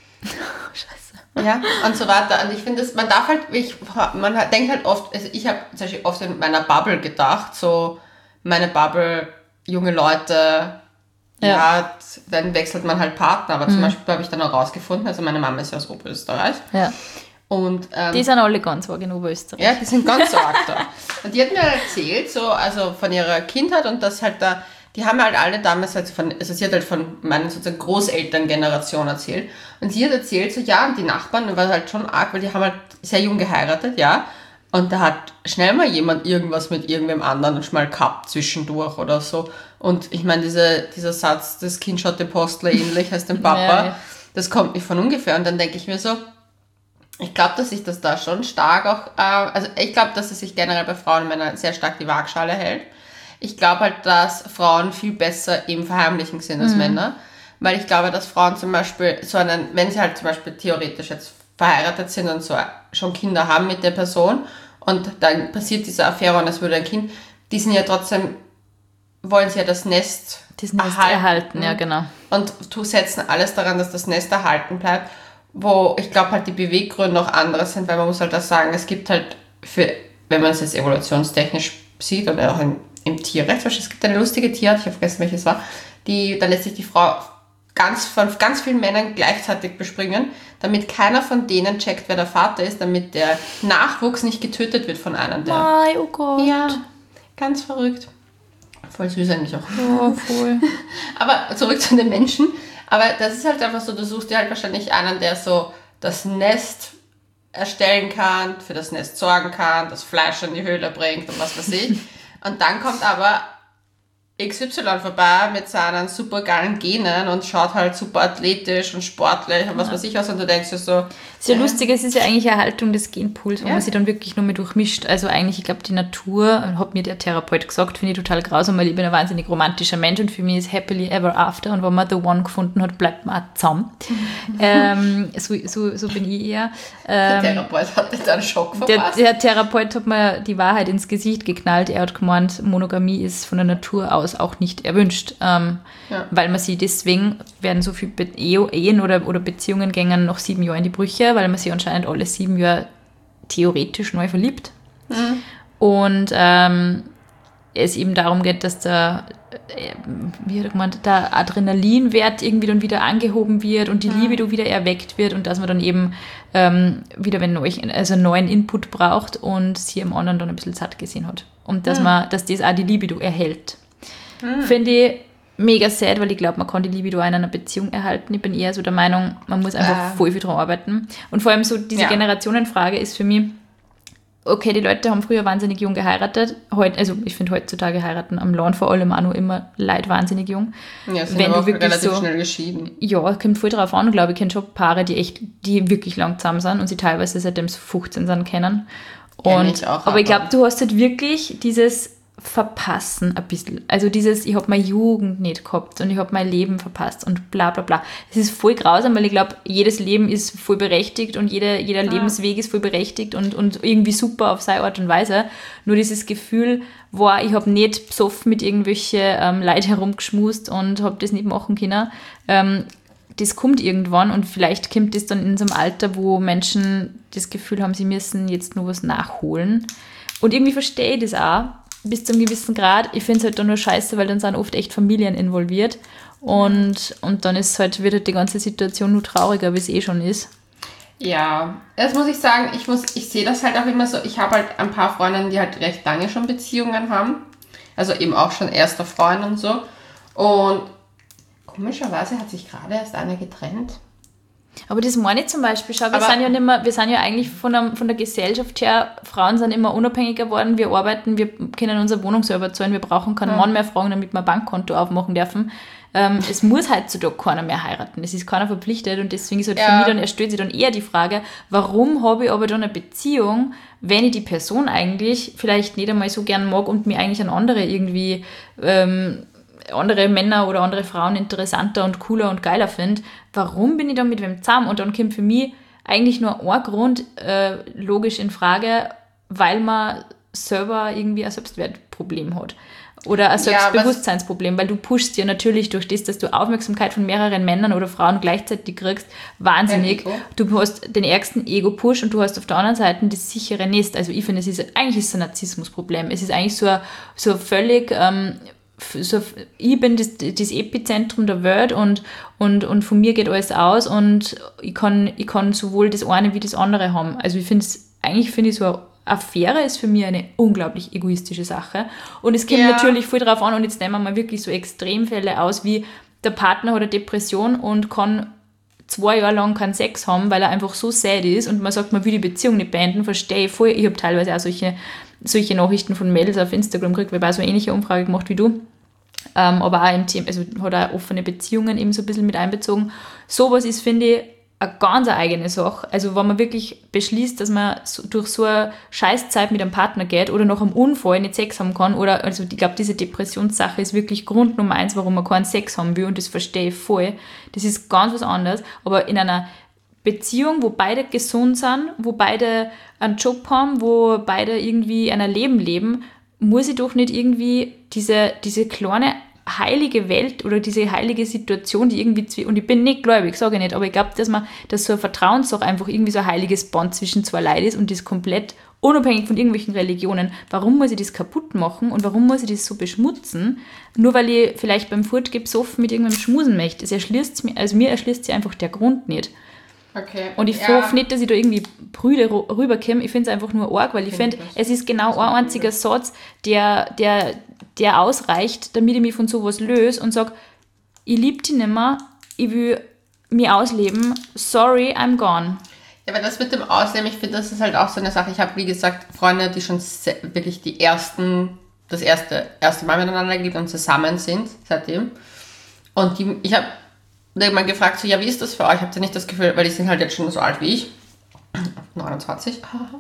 B: Scheiße.
A: Ja, und so weiter. Und ich finde, man darf halt, ich, man hat, denkt halt oft, also ich habe zum Beispiel oft in meiner Bubble gedacht, so meine Bubble, junge Leute, ja, ja dann wechselt man halt Partner. Aber mhm. zum Beispiel habe ich dann auch rausgefunden, also meine Mama ist ja aus Oberösterreich.
B: Ja.
A: Und, ähm,
B: die sind alle ganz arg in Oberösterreich.
A: Ja, die sind ganz arg da. Und die hat mir erzählt, so, also von ihrer Kindheit und das halt da, die haben halt alle damals, halt von, also sie hat halt von meinen sozusagen Großelterngeneration erzählt. Und sie hat erzählt, so, ja, und die Nachbarn, war halt schon arg, weil die haben halt sehr jung geheiratet, ja. Und da hat schnell mal jemand irgendwas mit irgendwem anderen und schon mal gehabt zwischendurch oder so. Und ich meine, diese, dieser Satz, das Kind schaut dem Postler ähnlich als dem Papa, ja, ja. das kommt nicht von ungefähr. Und dann denke ich mir so, ich glaube, dass sich das da schon stark auch, äh, also ich glaube, dass es sich generell bei Frauen und Männern sehr stark die Waagschale hält. Ich glaube halt, dass Frauen viel besser im Verheimlichen sind als mhm. Männer. Weil ich glaube, dass Frauen zum Beispiel so einen, wenn sie halt zum Beispiel theoretisch jetzt verheiratet sind und so schon Kinder haben mit der Person und dann passiert diese Affäre und es würde ein Kind, die sind ja trotzdem, wollen sie ja das Nest,
B: das Nest erhalten. erhalten. Ja, genau.
A: Und setzen alles daran, dass das Nest erhalten bleibt, wo ich glaube halt die Beweggründe noch andere sind, weil man muss halt das sagen, es gibt halt für, wenn man es jetzt evolutionstechnisch sieht oder auch im, im Tierrecht, es gibt eine lustige Tierart, ich habe vergessen welches war, die, da lässt sich die Frau ganz von ganz vielen Männern gleichzeitig bespringen, damit keiner von denen checkt, wer der Vater ist, damit der Nachwuchs nicht getötet wird von einem der.
B: Nein, oh Gott.
A: Ja, ganz verrückt. Voll süß eigentlich auch.
B: Oh, voll.
A: Aber zurück zu den Menschen. Aber das ist halt einfach so, du suchst dir halt wahrscheinlich einen, der so das Nest erstellen kann, für das Nest sorgen kann, das Fleisch in die Höhle bringt und was weiß ich. Und dann kommt aber X Y vorbei mit seinen super geilen Genen und schaut halt super athletisch und sportlich und was ja. weiß ich was und du denkst dir so...
B: Sehr ja. lustig, es ist ja eigentlich Erhaltung des Genpools, wo ja. man sich dann wirklich nur mehr durchmischt. Also eigentlich, ich glaube, die Natur, hat mir der Therapeut gesagt, finde ich total grausam, weil ich bin ein wahnsinnig romantischer Mensch und für mich ist happily ever after und wenn man the one gefunden hat, bleibt man auch zusammen. ähm, so, so, so bin ich eher. Ähm,
A: der Therapeut hat jetzt einen Schock
B: verpasst. Der, der Therapeut hat mir die Wahrheit ins Gesicht geknallt. Er hat gemeint, Monogamie ist von der Natur aus auch nicht erwünscht, ähm, ja. weil man sie deswegen, werden so viele Be- Ehen oder, oder Beziehungen gängen noch sieben Jahre in die Brüche, weil man sie anscheinend alle sieben Jahre theoretisch neu verliebt. Mhm. Und ähm, es eben darum geht, dass der, äh, wie hat er gemeint, der Adrenalinwert irgendwie dann wieder angehoben wird und die mhm. Libido wieder erweckt wird und dass man dann eben ähm, wieder wenn neu, also einen neuen Input braucht und sie am anderen dann ein bisschen satt gesehen hat. Und dass, mhm. man, dass das auch die Libido erhält. Mhm. Finde ich mega sad, weil ich glaube, man kann die Libido in einer Beziehung erhalten. Ich bin eher so der Meinung, man muss einfach äh. voll viel dran arbeiten. Und vor allem so diese ja. Generationenfrage ist für mich, okay, die Leute haben früher wahnsinnig jung geheiratet. Heut, also ich finde heutzutage heiraten am Land vor allem auch noch immer Leute wahnsinnig jung.
A: Ja, sind
B: Wenn
A: aber
B: du
A: auch
B: wirklich
A: relativ
B: so,
A: schnell geschieden.
B: Ja, kommt voll drauf an. Ich glaube, ich kenne schon Paare, die echt, die wirklich lang zusammen sind und sie teilweise seitdem sie fünfzehn sind kennen. Und, ich auch, aber ich glaube, du hast halt wirklich dieses Verpassen ein bisschen. Also dieses, ich habe meine Jugend nicht gehabt und ich habe mein Leben verpasst und bla bla bla. Es ist voll grausam, weil ich glaube, jedes Leben ist voll berechtigt und jeder, jeder ja. Lebensweg ist voll berechtigt und, und irgendwie super auf seine Art und Weise. Nur dieses Gefühl war, ich habe nicht besoffen mit irgendwelchen ähm, Leuten herumgeschmust und habe das nicht machen können. Ähm, das kommt irgendwann und vielleicht kommt das dann in so einem Alter, wo Menschen das Gefühl haben, sie müssen jetzt nur was nachholen. Und irgendwie verstehe ich das auch, bis zu einem gewissen Grad. Ich finde es halt dann nur scheiße, weil dann sind oft echt Familien involviert und, und dann ist halt, wird halt die ganze Situation nur trauriger, wie es eh schon ist.
A: Ja, das muss ich sagen, ich muss, ich sehe das halt auch immer so, ich habe halt ein paar Freundinnen, die halt recht lange schon Beziehungen haben, also eben auch schon erster Freund und so und komischerweise hat sich gerade erst eine getrennt.
B: Aber das meine ich zum Beispiel, schau, wir aber sind ja nicht mehr, wir sind ja eigentlich von der, von der Gesellschaft her, Frauen sind immer unabhängiger geworden, wir arbeiten, wir können unsere Wohnung selber zahlen, wir brauchen keinen ja. Mann mehr fragen, damit wir ein Bankkonto aufmachen dürfen. ähm, es muss heutzutage keiner mehr heiraten. Es ist keiner verpflichtet und deswegen ist halt
A: Ja.
B: für mich dann, er stellt sich dann eher die Frage, warum habe ich aber dann eine Beziehung, wenn ich die Person eigentlich vielleicht nicht einmal so gern mag und mir eigentlich an andere irgendwie, ähm, andere Männer oder andere Frauen interessanter und cooler und geiler finde. Warum bin ich dann mit wem zusammen? Und dann kommt für mich eigentlich nur ein Grund äh, logisch in Frage, weil man selber irgendwie ein Selbstwertproblem hat. Oder ein Selbstbewusstseinsproblem, weil du pushst ja natürlich durch das, dass du Aufmerksamkeit von mehreren Männern oder Frauen gleichzeitig kriegst, wahnsinnig. Du hast den ärgsten Ego-Push und du hast auf der anderen Seite das sichere Nest. Also ich finde, es ist eigentlich ist es ein Narzissmusproblem. Es ist eigentlich so ein, so ein völlig, ähm, so, ich bin das, das Epizentrum der Welt und, und, und von mir geht alles aus und ich kann, ich kann sowohl das eine wie das andere haben. Also ich finde es, eigentlich finde ich so eine Affäre ist für mich eine unglaublich egoistische Sache. Und es kommt
A: Ja.
B: natürlich viel drauf an, und jetzt nehmen wir mal wirklich so Extremfälle aus, wie der Partner hat eine Depression und kann zwei Jahre lang keinen Sex haben, weil er einfach so sad ist und man sagt, man will die Beziehung nicht beenden, verstehe ich voll. Ich habe teilweise auch solche, solche Nachrichten von Mädels auf Instagram gekriegt, weil ich auch so eine ähnliche Umfrage gemacht wie du. Ähm, aber auch im Thema, also hat auch offene Beziehungen eben so ein bisschen mit einbezogen. Sowas ist, finde ich, eine ganz eigene Sache. Also wenn man wirklich beschließt, dass man so, durch so eine Scheißzeit mit einem Partner geht oder nach einem Unfall nicht Sex haben kann, oder, also ich glaube, diese Depressionssache ist wirklich Grund Nummer eins, warum man keinen Sex haben will, und das verstehe ich voll. Das ist ganz was anderes. Aber in einer Beziehung, wo beide gesund sind, wo beide einen Job haben, wo beide irgendwie ein Leben leben, muss ich doch nicht irgendwie diese, diese kleine heilige Welt oder diese heilige Situation, die irgendwie, und ich bin nicht gläubig, sage ich nicht, aber ich glaube, dass man, dass so eine Vertrauenssache einfach irgendwie so ein heiliges Band zwischen zwei Leuten ist und das komplett unabhängig von irgendwelchen Religionen. Warum muss ich das kaputt machen und warum muss ich das so beschmutzen? Nur weil ich vielleicht beim Fortgehen besoffen mit irgendeinem schmusen möchte. Es erschließt mir, also mir erschließt sich einfach der Grund nicht.
A: Okay.
B: Und ich
A: ja.
B: hoffe nicht, dass ich da irgendwie prüde rüberkomme. Ich finde es einfach nur arg, weil ich finde, es ist genau ein einziger Satz, der, der, der ausreicht, damit ich mich von sowas löse und sage, ich liebe dich nicht mehr, ich will mich ausleben, sorry, I'm gone.
A: Ja, aber das mit dem Ausleben, ich finde, das ist halt auch so eine Sache. Ich habe, wie gesagt, Freunde, die schon se- wirklich die ersten, das erste, erste Mal miteinander gelebt und zusammen sind seitdem. Und die, ich habe mal gefragt, so, ja, wie ist das für euch? Habt ihr nicht das Gefühl, weil die sind halt jetzt schon so alt wie ich, neunundzwanzig,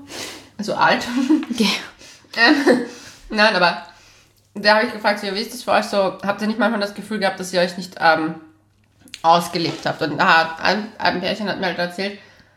A: also alt.
B: Okay.
A: Ähm, nein, aber da habe ich gefragt, so, ja, wie ist das für euch so? Habt ihr nicht manchmal das Gefühl gehabt, dass ihr euch nicht ähm, ausgelebt habt? Und da ein, ein Pärchen hat mir halt erzählt,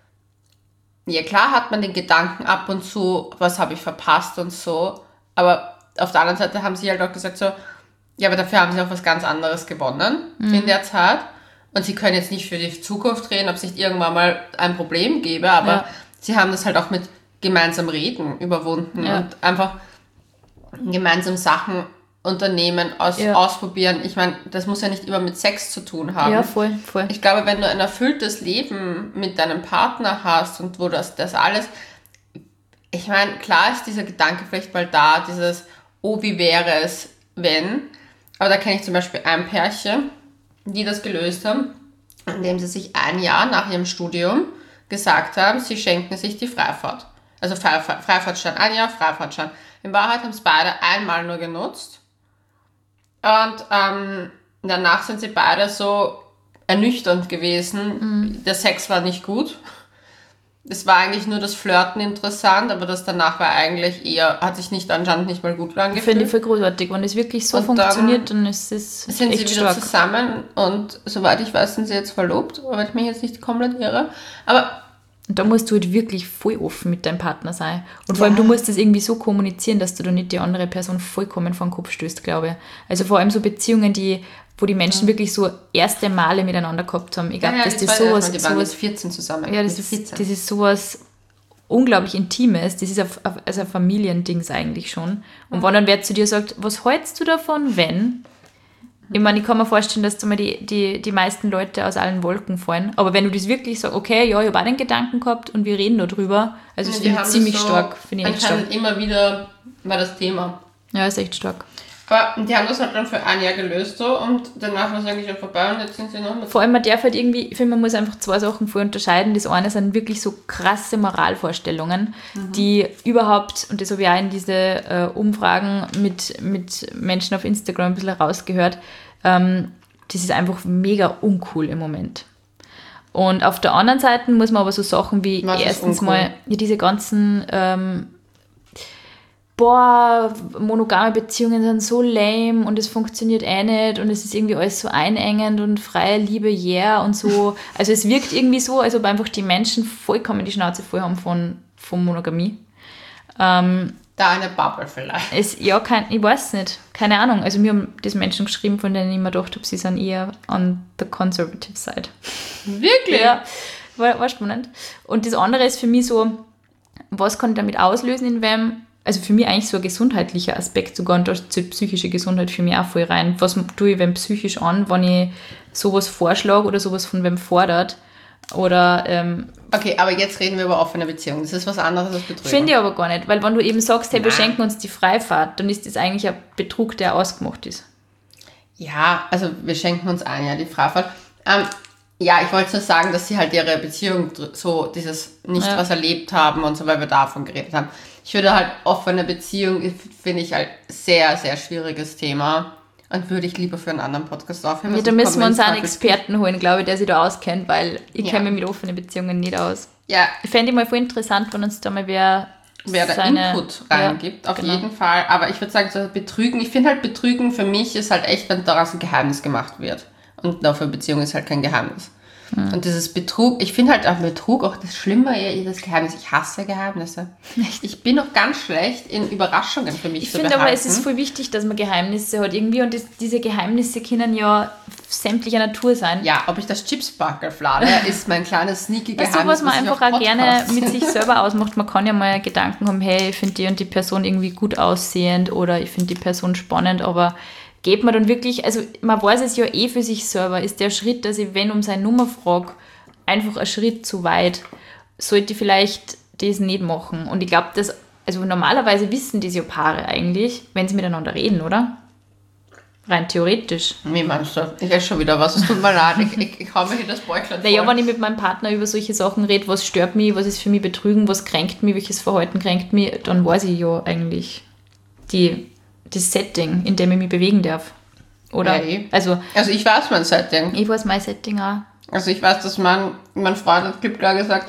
A: ja klar hat man den Gedanken ab und zu, was habe ich verpasst und so, aber auf der anderen Seite haben sie halt auch gesagt so, ja, aber dafür haben sie auch was ganz anderes gewonnen mhm. in der Zeit. Und sie können jetzt nicht für die Zukunft reden, ob es nicht irgendwann mal ein Problem gäbe, aber ja. sie haben das halt auch mit gemeinsam Reden überwunden ja. und einfach gemeinsam Sachen unternehmen, aus, ja. ausprobieren. Ich meine, das muss ja nicht immer mit Sex zu tun haben.
B: Ja, voll, voll.
A: Ich glaube, wenn du ein erfülltes Leben mit deinem Partner hast und wo das, das alles, ich meine, klar ist dieser Gedanke vielleicht mal da, dieses, oh, wie wäre es, wenn, aber da kenne ich zum Beispiel ein Pärchen, die das gelöst haben, indem sie sich ein Jahr nach ihrem Studium gesagt haben, sie schenken sich die Freifahrt. Also Freifahrt, Freifahrtschein, ein Jahr Freifahrtschein. In Wahrheit haben es beide einmal nur genutzt. Und ähm, danach sind sie beide so ernüchternd gewesen. Mhm. Der Sex war nicht gut. Es war eigentlich nur das Flirten interessant, aber das danach war eigentlich eher, hat sich nicht anscheinend nicht mal gut angefühlt.
B: Finde ich voll großartig. Wenn es wirklich so und funktioniert, dann, dann ist es
A: sind echt sie wieder stark. Zusammen und soweit ich weiß, sind sie jetzt verlobt, aber ich mich jetzt nicht komplett irre. Aber
B: und da musst du halt wirklich voll offen mit deinem Partner sein. Und vor ja. allem, du musst das irgendwie so kommunizieren, dass du da nicht die andere Person vollkommen vor den Kopf stößt, glaube ich. Also vor allem so Beziehungen, die, wo die Menschen ja. wirklich so erste Male miteinander gehabt haben. Ich glaube, ja, ja, dass das sowas...
A: Die waren mit vierzehn zusammen.
B: Ja, das ist, das ist sowas unglaublich Intimes. Das ist ein, also ein Familiendings eigentlich schon. Und wenn dann wer zu dir sagt, was hältst du davon, wenn... Ich meine, ich kann mir vorstellen, dass mal die, die, die meisten Leute aus allen Wolken fallen. Aber wenn du das wirklich sagst, okay, ja, ich habe auch den Gedanken gehabt und wir reden darüber, also das finde ich ziemlich so stark. Finde ich echt stark.
A: Immer wieder war das Thema.
B: Ja, ist echt stark.
A: Aber die haben das halt dann für ein Jahr gelöst so und danach war es eigentlich auch vorbei und jetzt sind sie noch mit.
B: Vor allem, man darf halt irgendwie, ich finde, man muss einfach zwei Sachen voll unterscheiden. Das eine sind wirklich so krasse Moralvorstellungen, mhm. die überhaupt, und das habe ich auch in diese äh, Umfragen mit, mit Menschen auf Instagram ein bisschen rausgehört, ähm, das ist einfach mega uncool im Moment. Und auf der anderen Seite muss man aber so Sachen wie
A: Was
B: erstens mal ja, diese ganzen ähm, boah, monogame Beziehungen sind so lame und es funktioniert eh nicht und es ist irgendwie alles so einengend und freie Liebe, yeah und so. Also es wirkt irgendwie so, als ob einfach die Menschen vollkommen die Schnauze voll haben von, von Monogamie. Ähm,
A: da eine Bubble vielleicht.
B: Es, ja, kein, ich weiß nicht. Keine Ahnung. Also mir haben das Menschen geschrieben, von denen ich mir gedacht habe, sie sind eher on the conservative side.
A: Wirklich?
B: Ja, war, war spannend. Und das andere ist für mich so, was kann ich damit auslösen in wem? Also für mich eigentlich so ein gesundheitlicher Aspekt sogar und da zählt psychische Gesundheit für mich auch voll rein. Was tue ich wem psychisch an, wenn ich sowas vorschlage oder sowas von wem fordert? Oder, ähm,
A: okay, aber jetzt reden wir über offene Beziehungen. Das ist was anderes als Betrug.
B: Finde ich aber gar nicht, weil wenn du eben sagst, hey, wir schenken uns die Freifahrt, dann ist das eigentlich ein Betrug, der ausgemacht ist.
A: Ja, also wir schenken uns ein, ja, die Freifahrt. Ähm, ja, ich wollte nur sagen, dass sie halt ihre Beziehung so, dieses nicht
B: Ja.
A: was erlebt haben und so, weil wir davon geredet haben. Ich würde halt offene Beziehung, finde ich halt sehr, sehr schwieriges Thema. Und würde ich lieber für einen anderen Podcast aufhören.
B: Ja, da müssen wir uns einen Experten holen, glaube ich, der sich da auskennt, weil ich
A: ja.
B: kenne mich mit offenen Beziehungen nicht aus.
A: Ja.
B: Ich fände ich mal voll interessant, wenn uns da mal wer
A: Wer da
B: seine,
A: Input reingibt,
B: ja,
A: auf
B: genau.
A: jeden Fall. Aber ich würde sagen, so Betrügen, ich finde halt Betrügen für mich ist halt echt, wenn daraus ein Geheimnis gemacht wird. Und auch für Beziehung ist halt kein Geheimnis. Hm. Und dieses Betrug, ich finde halt auch Betrug auch das Schlimme, eher das Geheimnis. Ich hasse Geheimnisse. Ich bin auch ganz schlecht in Überraschungen für mich
B: ich
A: zu
B: finde
A: behalten.
B: aber, es ist voll wichtig, dass man Geheimnisse hat irgendwie und das, diese Geheimnisse können ja sämtlicher Natur sein.
A: Ja, ob ich das Chipsbackel flade, ist mein kleines sneaky Geheimnis.
B: Weißt du, was man
A: was
B: einfach auch gerne mit sich selber ausmacht? Man kann ja mal Gedanken haben, hey, ich finde die und die Person irgendwie gut aussehend oder ich finde die Person spannend, aber geht man dann wirklich, also man weiß es ja eh für sich selber, ist der Schritt, dass ich, wenn um seine Nummer frage, einfach ein Schritt zu weit, sollte ich vielleicht das nicht machen. Und ich glaube, dass, also normalerweise wissen das ja Paare eigentlich, wenn sie miteinander reden, oder? Rein theoretisch.
A: Wie meinst du? Ich esse schon wieder was, es tut mir leid, ich, ich, ich hau mir hier das Bäuchlein voll.
B: Naja, wenn ich mit meinem Partner über solche Sachen rede, was stört mich, was ist für mich Betrügen, was kränkt mich, welches Verhalten kränkt mich, dann weiß ich ja eigentlich die, das Setting, in dem ich mich bewegen darf. Oder?
A: Ja, eh.
B: also,
A: also ich weiß mein Setting.
B: Ich weiß mein Setting auch.
A: Also ich weiß, dass mein, mein Freund hat klipp klar gesagt,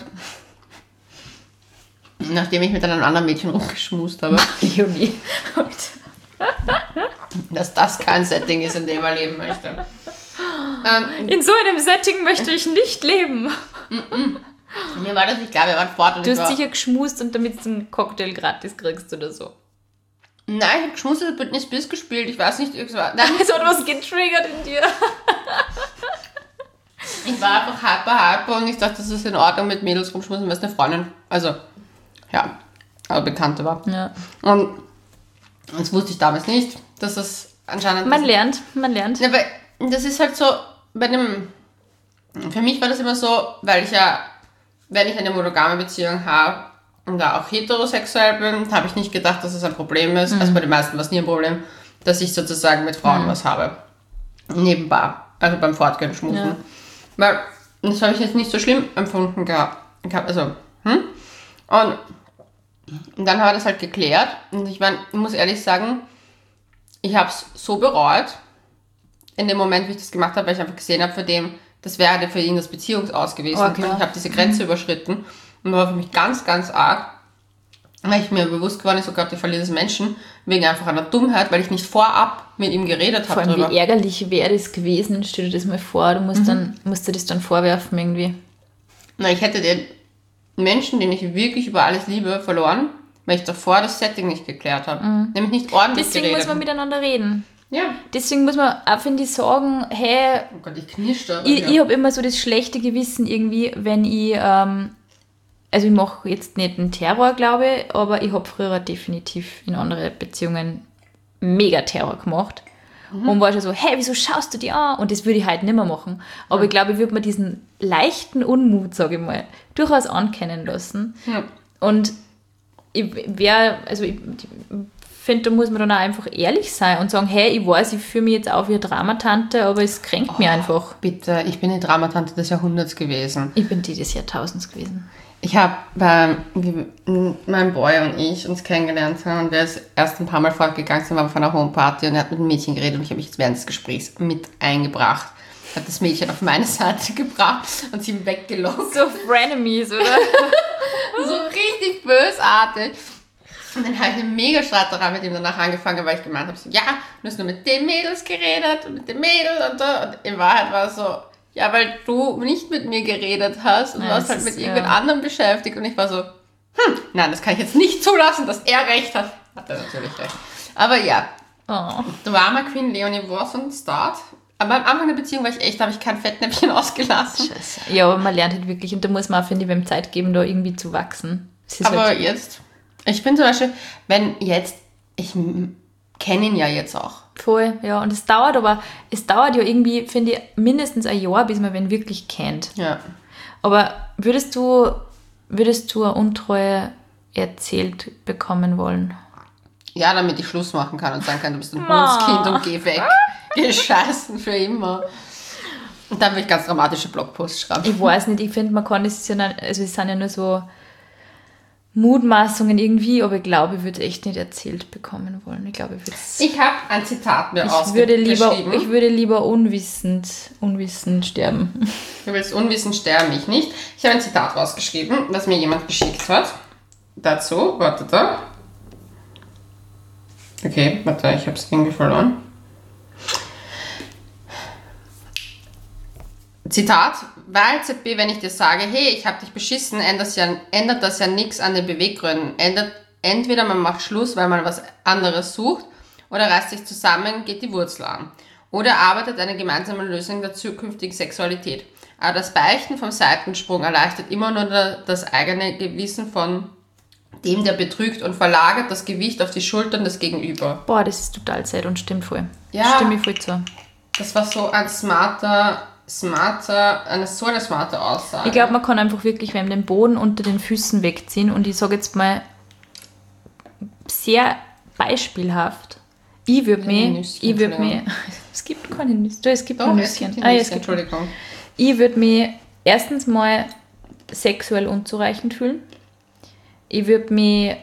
A: nachdem ich mit einem anderen Mädchen rumgeschmust habe,
B: Juni.
A: dass das kein Setting ist, in dem er leben möchte. Ähm,
B: In so einem Setting möchte ich nicht leben.
A: mir war das nicht klar, wir waren fort. Und
B: Du
A: ich
B: hast
A: war,
B: sicher geschmust und damit du einen Cocktail gratis kriegst oder so.
A: Nein, ich habe geschmust, ich habe Britney Spears gespielt, ich weiß nicht, irgendwas. Nein,
B: Es hat was getriggert in dir.
A: ich war einfach hyper, hyper und ich dachte, das ist in Ordnung mit Mädels rumschmusen, weil es eine Freundin, also, ja, aber Bekannte war.
B: Ja.
A: Und das wusste ich damals nicht, dass das anscheinend...
B: Man lernt, man lernt.
A: Ja, weil das ist halt so, bei dem, für mich war das immer so, weil ich ja, wenn ich eine monogame Beziehung habe und da auch heterosexuell bin, habe ich nicht gedacht, dass es ein Problem ist, mhm. also bei den meisten war es nie ein Problem, dass ich sozusagen mit Frauen mhm. was habe. Nebenbei, also beim Fortgehen schmusen. Ja. Weil das habe ich jetzt nicht so schlimm empfunden gehabt. Also, hm? Und Und dann haben wir das halt geklärt. Und ich meine, ich muss ehrlich sagen, ich habe es so bereut, in dem Moment, wie ich das gemacht habe, weil ich einfach gesehen habe, für den, das wäre für ihn das Beziehungsaus gewesen.
B: Okay.
A: Und ich habe diese Grenze mhm. überschritten. Und das war für mich ganz, ganz arg, weil ich mir bewusst geworden ist, oh Gott, ich verliere das Menschen, wegen einfach einer Dummheit, weil ich nicht vorab mit ihm geredet habe.
B: Vor allem, wie ärgerlich wäre das gewesen, stell dir das mal vor, du musst, mhm. dann, musst dir das dann vorwerfen irgendwie.
A: Na, ich hätte den Menschen, den ich wirklich über alles liebe, verloren, weil ich davor das Setting nicht geklärt habe. Mhm. Nämlich nicht ordentlich
B: Deswegen
A: geredet.
B: muss man miteinander reden.
A: Ja.
B: Deswegen muss man auch, finde ich, sagen, hey,
A: oh Gott, ich knirsche da.
B: Ich, ich habe immer so das schlechte Gewissen irgendwie, wenn ich, ähm, also ich mache jetzt nicht einen Terror, glaube ich, aber ich habe früher definitiv in andere Beziehungen mega Terror gemacht. Mhm. Und war schon so, hey, wieso schaust du die an? Und das würde ich halt nicht mehr machen. Aber mhm. ich glaube, ich würde mir diesen leichten Unmut, sage ich mal, durchaus ankennen lassen.
A: Mhm.
B: Und ich wäre, also ich finde, da muss man dann auch einfach ehrlich sein und sagen, hey, ich weiß, ich fühle mich jetzt auf wie eine Dramatante, aber es kränkt oh, mich einfach.
A: Bitte, ich bin die Dramatante des Jahrhunderts gewesen.
B: Ich bin die des Jahrtausends gewesen.
A: Ich habe, bei mein Boy und ich uns kennengelernt haben und wir ist erst ein paar Mal fortgegangen sind, waren auf einer Homeparty und er hat mit einem Mädchen geredet und ich habe mich jetzt während des Gesprächs mit eingebracht. hat das Mädchen auf meine Seite gebracht und sie weggelockt.
B: So Frenemies, oder?
A: So richtig bösartig. Und dann habe ich eine mega Streiterei mit ihm danach angefangen, weil ich gemeint habe, so, ja, du hast nur mit den Mädels geredet und mit dem Mädel und so. Und in Wahrheit war es so, ja, weil du nicht mit mir geredet hast und
B: Ja,
A: warst
B: das
A: halt mit
B: ist,
A: irgendjemand
B: ja.
A: anderem beschäftigt. Und ich war so, hm, nein, das kann ich jetzt nicht zulassen, dass er recht hat. Hat er natürlich recht. Aber ja,
B: Oh.
A: Drama Queen Leonie war so ein Start. Aber am Anfang der Beziehung war ich echt, da habe ich kein Fettnäpfchen ausgelassen.
B: Scheiße. Ja, aber man lernt halt wirklich und da muss man auch, finde ich, beim Zeit geben, da irgendwie zu wachsen. Es ist
A: Aber
B: halt,
A: jetzt, ich bin zum Beispiel, wenn jetzt, ich kenne ihn ja jetzt auch.
B: voll, ja. Und es dauert aber, es dauert ja irgendwie, finde ich, mindestens ein Jahr, bis man wen wirklich kennt.
A: Ja.
B: Aber würdest du, würdest du eine Untreue erzählt bekommen wollen?
A: Ja, damit ich Schluss machen kann und sagen kann, du bist ein
B: Ma.
A: Hundskind und geh weg. Geh scheißen für immer. Und dann will ich ganz dramatische Blogposts schreiben.
B: Ich weiß nicht, ich finde, man kann es ja nicht, also es sind ja nur so Mutmaßungen irgendwie, aber ich glaube, ich würde es echt nicht erzählt bekommen wollen. Ich glaube, ich würde es...
A: Ich habe ein Zitat mir
B: Ich würde, lieber,
A: ausgeschrieben.
B: ich würde lieber unwissend, unwissend sterben.
A: Du willst unwissend sterben, ich nicht. Ich habe ein Zitat rausgeschrieben, das mir jemand geschickt hat. Dazu, warte da. Okay, warte, ich habe es irgendwie verloren. Zitat, weil Z B, wenn ich dir sage, hey, ich habe dich beschissen, ändert das ja, ändert das ja nichts an den Beweggründen. Ändert, entweder man macht Schluss, weil man was anderes sucht, oder reißt sich zusammen, geht die Wurzel an. Oder arbeitet eine gemeinsame Lösung der zukünftigen Sexualität. Aber das Beichten vom Seitensprung erleichtert immer nur das eigene Gewissen von dem, der betrügt und verlagert das Gewicht auf die Schultern des Gegenüber.
B: Boah, das ist total sad und stimmt voll.
A: Ja.
B: Stimme ich voll zu.
A: Das war so ein smarter, smarter, eine so eine smarte Aussage.
B: Ich glaube, man kann einfach wirklich wem den Boden unter den Füßen wegziehen und ich sage jetzt mal sehr beispielhaft. Ich würde mir,
A: Nüsschen,
B: ich würde mir,
A: Entschuldigung.
B: es gibt keine Nüsschen, es gibt
A: Doch,
B: nur
A: es gibt
B: Nüsschen.
A: die
B: Ah, ja,
A: Nüsschen,
B: es gibt
A: Entschuldigung.
B: Ich würde mich erstens mal sexuell unzureichend fühlen. Ich würde mich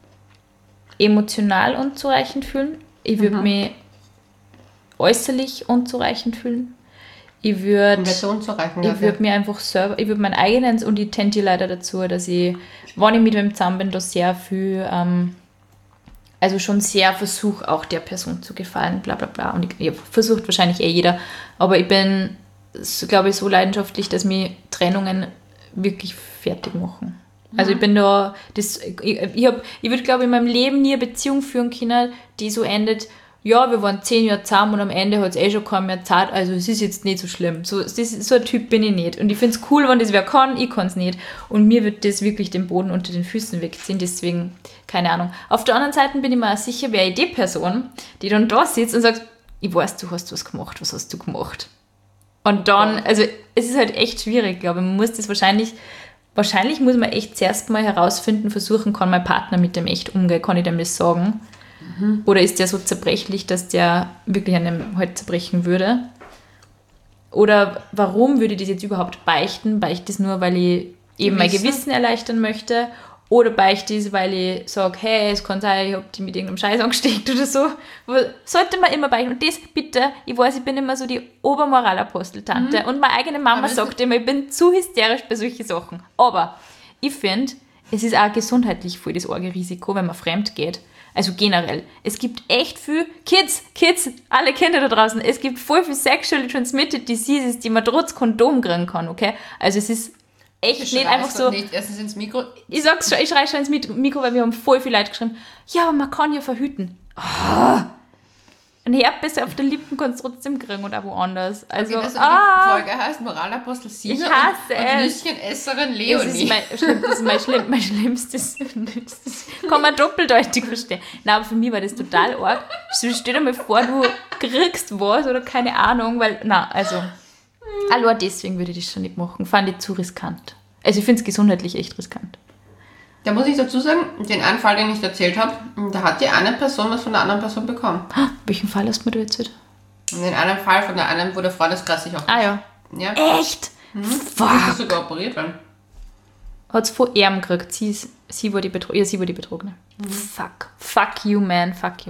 B: emotional unzureichend fühlen. Ich würde
A: Mhm.
B: mich äußerlich unzureichend fühlen. Ich würde
A: Wer so unzureichend
B: ich
A: dafür?
B: würde mir einfach selber, ich würde mein eigenes und ich tendiere leider dazu, dass ich, wenn ich mit wem zusammen bin, da sehr viel, ähm, also schon sehr versuche, auch der Person zu gefallen, bla bla bla. Und ich, ich versucht wahrscheinlich eh jeder, aber ich bin, so, glaube ich, so leidenschaftlich, dass mich Trennungen wirklich fertig machen. Also ich bin da, das, ich, ich, hab, ich würde, glaube ich, in meinem Leben nie eine Beziehung führen können, die so endet, ja, wir waren zehn Jahre zusammen und am Ende hat es eh schon keiner mehr Zeit, also es ist jetzt nicht so schlimm. So, das, so ein Typ bin ich nicht. Und ich finde es cool, wenn das wer kann, ich kann es nicht. Und mir wird das wirklich den Boden unter den Füßen wegziehen, deswegen, keine Ahnung. Auf der anderen Seite bin ich mir auch sicher, wäre ich die Person, die dann da sitzt und sagt, ich weiß, du hast was gemacht, was hast du gemacht? Und dann, also es ist halt echt schwierig, glaube ich. Man muss das wahrscheinlich, wahrscheinlich muss man echt zuerst mal herausfinden, versuchen, kann mein Partner mit dem echt umgehen, kann ich dem das sagen? Mhm. Oder ist der so zerbrechlich, dass der wirklich an dem halt zerbrechen würde? Oder warum würde ich das jetzt überhaupt beichten? Beichte ich das nur, weil ich eben mein Gewissen erleichtern möchte? Oder beichte ich das, weil ich sage, hey, es kann sein, ich habe die mit irgendeinem Scheiß angesteckt oder so. Sollte man immer beichten. Und das bitte, ich weiß, ich bin immer so die Obermoralaposteltante. Mhm. Und meine eigene Mama sagt immer, ich bin zu hysterisch bei solchen Sachen. Aber ich finde, es ist auch gesundheitlich voll das Orge-Risiko, wenn man fremd geht. Also generell. Es gibt echt viel Kids, Kids, alle Kinder da draußen, es gibt voll viel sexually transmitted diseases, die man trotz Kondom kriegen kann, okay? Also es ist echt
A: Ich
B: nicht einfach so...
A: Nicht erstens ins Mikro.
B: Ich sag's schon, ich schreie schon ins Mikro, weil wir haben voll viel Leute geschrieben, ja, aber man kann ja verhüten. Oh. Ein Herpes auf den Lippen kannst du trotzdem kriegen und auch woanders. Also,
A: Okay, das
B: ah,
A: die Folge heißt Moralapostel Sina
B: ich hasse
A: und, und
B: es.
A: Nüsschenesserin
B: Das
A: Leonie.
B: ist mein, schlimm, das ist mein, schlimm, mein schlimmstes. Das kann man doppeldeutig verstehen. Nein, aber für mich war das total arg. Stell dir mal vor, du kriegst was oder keine Ahnung, weil, na, also, allein deswegen würde ich das schon nicht machen. Fand ich zu riskant. Also ich finde es gesundheitlich echt riskant.
A: Da muss ich dazu sagen, den einen Fall, den ich erzählt habe, da hat die eine Person was von der anderen Person bekommen.
B: Welchen Fall hast du mir da erzählt?
A: Und den anderen Fall von der anderen, wo der Freundeskreis sich auch...
B: Ah ja.
A: Ja.
B: Echt?
A: Mhm.
B: Fuck.
A: Die ist sogar operiert werden.
B: Hat es von ihm gekriegt. Sie, ist, sie war die Betrogene. Ja, sie war die Betrogene. Mhm. Fuck. Fuck you, man. Fuck you, man.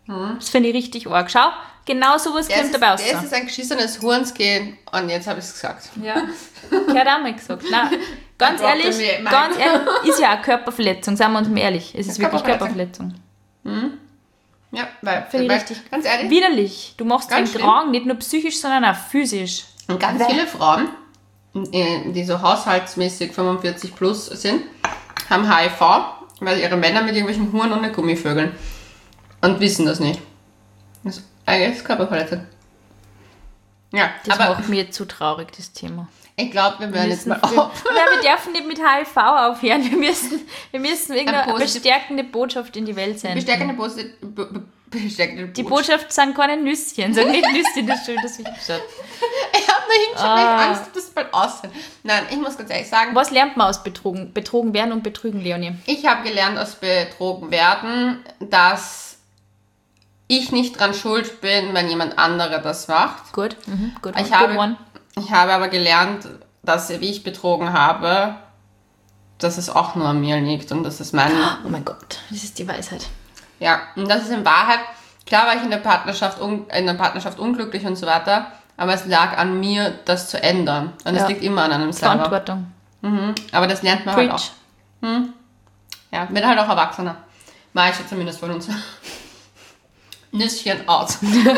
B: Hm. Das finde ich richtig arg. Schau, genau sowas
A: Das
B: kommt
A: ist,
B: dabei raus.
A: das ist ein geschissenes Hurensgehen und jetzt habe ich es gesagt.
B: Ja, gehört auch mal gesagt. Nein, ganz
A: Ein
B: ehrlich,
A: Wort, der mir-
B: ganz ehrlich, ist ja eine Körperverletzung, seien wir uns mal ehrlich. Es ist wirklich
A: Körperverletzung.
B: Körperverletzung.
A: Ja, weil,
B: Finde ich
A: weil
B: richtig.
A: ganz ehrlich,
B: Widerlich. Du machst
A: Ganz
B: den
A: schlimm.
B: Drang nicht nur psychisch, sondern auch physisch.
A: und ganz viele Frauen, äh, die so haushaltsmäßig fünfundvierzig plus sind, haben H I V, weil ihre Männer mit irgendwelchen Huren und Gummivögeln und wissen das nicht. Das ist eigentlich Körperverletzung. Ja,
B: Das
A: aber
B: macht mir jetzt zu traurig, das Thema.
A: ich glaube, wir werden jetzt
B: müssen
A: mal
B: für-
A: auf.
B: Nein, wir dürfen nicht mit H I V aufhören. Wir müssen, wir müssen irgendeine
A: positiv-
B: bestärkende Botschaft in die Welt senden.
A: Bestärkende Posit be- be- bestärkende
B: Die
A: Botschaft.
B: Botschaft sind keine Nüsschen. Sag nicht Nüsschen, das ist schön, dass ich geschaut.
A: Ich habe nur hingeschaut, weil
B: Ah.
A: ich Angst habe, dass es bald aussehen. Nein, ich muss ganz ehrlich sagen,
B: Was lernt man aus Betrogen? Betrogen werden und betrügen, Leonie.
A: ich habe gelernt aus betrogen werden, dass ich nicht dran schuld bin, wenn jemand anderer das macht.
B: Gut, mhm, gut.
A: Ich
B: good
A: habe,
B: one.
A: ich habe aber gelernt, dass wie ich betrogen habe, dass es auch nur an mir liegt und das ist mein...
B: Oh mein Gott, das ist die Weisheit.
A: Ja, und das ist in Wahrheit, klar war ich in der Partnerschaft, un, in der Partnerschaft unglücklich und so weiter, aber es lag an mir, das zu ändern. Und es
B: Ja.
A: liegt immer an einem selber.
B: Verantwortung.
A: Mhm. Aber das lernt man halt auch.
B: Preach.
A: Ja, wird halt auch Erwachsener. War ich ja zumindest von uns. Nüsschen out.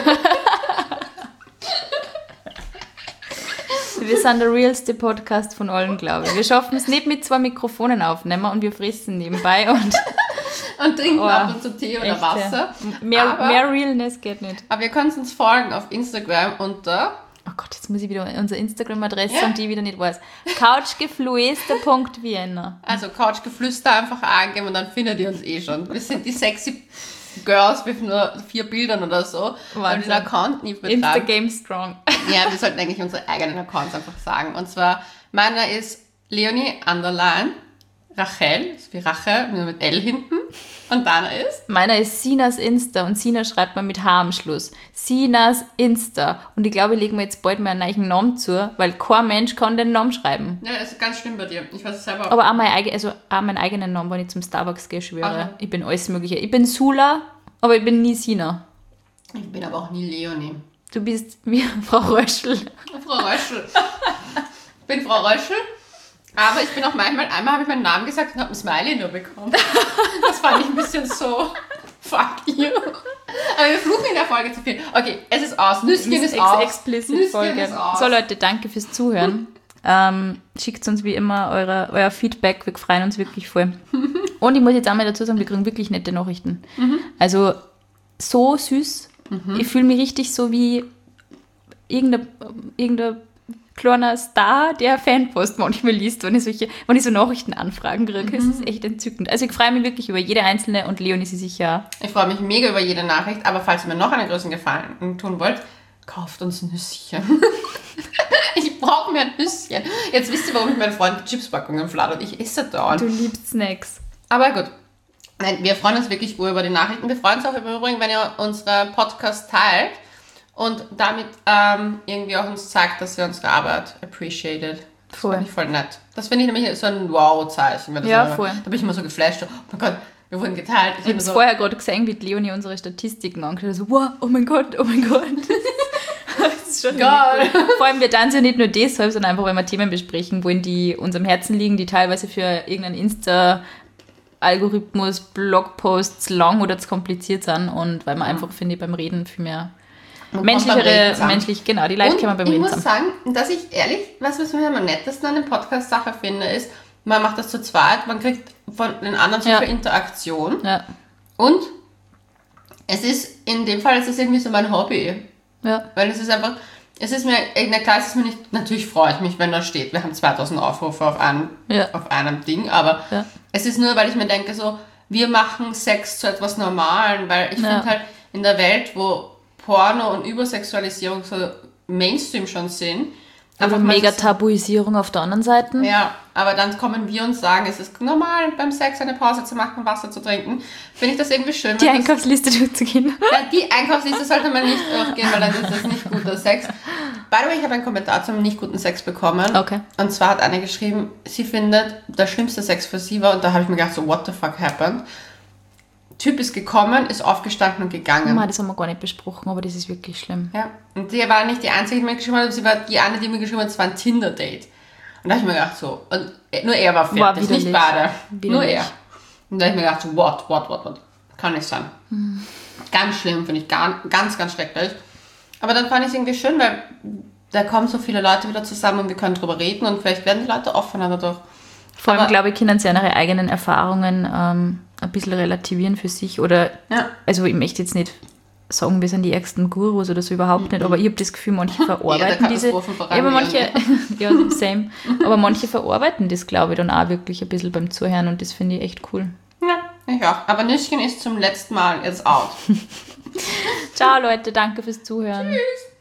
B: Wir sind der realste Podcast von allen, glaube ich. Wir schaffen es nicht mit zwei Mikrofonen aufnehmen und wir fressen nebenbei und
A: Und trinken
B: Oh,
A: ab und zu Tee oder
B: echt,
A: Wasser.
B: mehr,
A: aber,
B: mehr Realness geht nicht.
A: aber ihr könnt uns folgen auf Instagram unter
B: Oh Gott, jetzt muss ich wieder unsere Instagram-Adresse
A: Ja.
B: und die wieder nicht weiß. couchgefluester punkt vienna.
A: also Couchgeflüster einfach eingeben und dann findet ihr uns eh schon. Wir sind die sexy Girls mit nur vier Bildern oder so, weil wir
B: Wahnsinn.
A: den Account nie betreiben.
B: Insta-Game strong.
A: Ja, wir sollten eigentlich unsere eigenen Accounts einfach sagen. Und zwar, meiner ist Leonie Underline, Rachel, ist wie Rache, nur mit L hinten. Und deiner ist?
B: Meiner ist Sinas Insta und Sina schreibt man mit H am Schluss. Sinas Insta. Und ich glaube, ich lege mir jetzt bald mal einen neuen Namen zu, weil kein Mensch kann den Namen schreiben.
A: Ja, das ist ganz schlimm bei dir. Ich weiß es selber.
B: Aber auch, mein eigen, also auch meinen eigenen Namen, wenn ich zum Starbucks gehe, schwöre.
A: Aha.
B: Ich bin alles Mögliche. Ich bin Sula, aber ich bin nie Sina.
A: Ich bin aber auch nie Leonie.
B: Du bist wie Frau Röschel.
A: Frau Röschel. Ich bin Frau Röschel. Aber ich bin auch manchmal, einmal habe ich meinen Namen gesagt und habe ein Smiley nur bekommen. Das fand ich ein bisschen so, fuck you. Aber wir fluchen in der Folge zu viel. Okay, es ist aus. Nüsschen ist
B: Ex
A: aus.
B: explicit
A: Nüsschen
B: Folge.
A: ist aus.
B: So Leute, danke fürs Zuhören. ähm, schickt uns wie immer eure, euer Feedback. Wir freuen uns wirklich voll. Und ich muss jetzt einmal dazu sagen, wir kriegen wirklich nette Nachrichten.
A: Mhm.
B: Also so süß.
A: Mhm.
B: Ich fühle mich richtig so wie irgendein, irgendein kleiner Star, der Fanpost manchmal liest, wenn ich, solche, wenn ich so Nachrichtenanfragen kriege. Es
A: Mhm.
B: ist echt entzückend. Also ich freue mich wirklich über jede einzelne und Leonie sie sicher auch.
A: Ich freue mich mega über jede Nachricht, aber falls ihr mir noch einen größeren Gefallen tun wollt, kauft uns Nüsschen. Ich brauche mehr Nüsschen. Jetzt wisst ihr, warum ich meinen Freund Chipspackungen fladert. Ich esse dauernd.
B: Du liebst Snacks.
A: Aber gut. Nein, wir freuen uns wirklich über die Nachrichten. Wir freuen uns auch im Übrigen, wenn ihr unsere Podcast teilt und damit ähm, irgendwie auch uns zeigt, dass ihr unsere Arbeit appreciated. Das
B: Voll.
A: finde ich voll nett. Das finde ich nämlich so ein Wow-Zeichen. wenn das
B: Ja,
A: immer-
B: voll.
A: Da bin ich immer so geflasht. Oh mein Gott, wir wurden geteilt.
B: Ich habe es vorher gerade gesehen, wie die Leonie unsere Statistiken angeschaut hat. So, wow, oh mein Gott, oh mein Gott. Das ist schon
A: Geil.
B: richtig cool. Vor allem, wir dann ja nicht nur deshalb, sondern einfach, wenn wir Themen besprechen, wo in die unserem Herzen liegen, die teilweise für irgendeinen Insta-Algorithmus, Blogposts lang oder zu kompliziert sind und weil man einfach, finde ich, beim Reden viel mehr
A: Man kommt beim Reden
B: menschlichere,
A: zusammen.
B: menschlich, genau, die Leute
A: Und
B: können beim
A: ich
B: Reden
A: muss
B: zusammen.
A: sagen, dass ich ehrlich, was was mir am nettesten an der Podcast-Sache finde, ist, man macht das zu zweit, man kriegt von den anderen so
B: Ja.
A: viel Interaktion.
B: Ja,
A: Und es ist, in dem Fall ist es irgendwie so mein Hobby.
B: ja.
A: Weil es ist einfach, es ist mir, na klar, es ist mir nicht, natürlich freue ich mich, wenn da steht, wir haben zweitausend Aufrufe auf, ein,
B: Ja.
A: auf einem Ding, aber
B: Ja.
A: es ist nur, weil ich mir denke, so, wir machen Sex zu etwas Normalen, weil ich
B: Ja.
A: finde halt, in der Welt, wo Porno und Übersexualisierung so Mainstream schon sind,
B: Aber
A: mal
B: mega
A: so-
B: Tabuisierung auf der anderen Seite.
A: ja, aber dann kommen wir und sagen, es ist normal, beim Sex eine Pause zu machen, Wasser zu trinken. Finde ich das irgendwie schön.
B: Die
A: weil das-
B: Einkaufsliste durchzugehen.
A: Ja, die Einkaufsliste sollte man nicht durchgehen, weil dann ist das nicht guter Sex. By the way, ich habe einen Kommentar zum nicht guten Sex bekommen.
B: Okay.
A: Und zwar hat eine geschrieben, sie findet, der schlimmste Sex für sie war, und da habe ich mir gedacht, so, what the fuck happened? Typ ist gekommen, ist aufgestanden und gegangen.
B: Mann, das haben wir gar nicht besprochen, aber das ist wirklich schlimm.
A: Ja, und die war nicht die einzige, die mir geschrieben hat, sie war die eine, die mir geschrieben hat, es war ein Tinder-Date. Und da habe ich mir gedacht, so, und nur er war fertig, war nicht beide, nur er. Und da habe ich mir gedacht, so, what, what, what, what, kann nicht sein. Hm. Ganz schlimm, finde ich, ganz, ganz, ganz schrecklich. Aber dann fand ich es irgendwie schön, weil da kommen so viele Leute wieder zusammen und wir können drüber reden und vielleicht werden die Leute offener dadurch.
B: Vor allem, aber, glaube ich, können sie ihre eigenen Erfahrungen ähm, ein bisschen relativieren für sich. Oder, ja. Also ich möchte jetzt nicht sagen, wir sind die ärgsten Gurus oder so, überhaupt nicht. Aber ich habe das Gefühl, manche verarbeiten ja, diese... Ja, aber manche... ja, same. Aber manche verarbeiten das, glaube ich, dann auch wirklich ein bisschen beim Zuhören und das finde ich echt cool.
A: Ja, ich auch. Aber Nüsschen ist zum letzten Mal jetzt out.
B: Ciao, Leute. Danke fürs Zuhören.
A: Tschüss.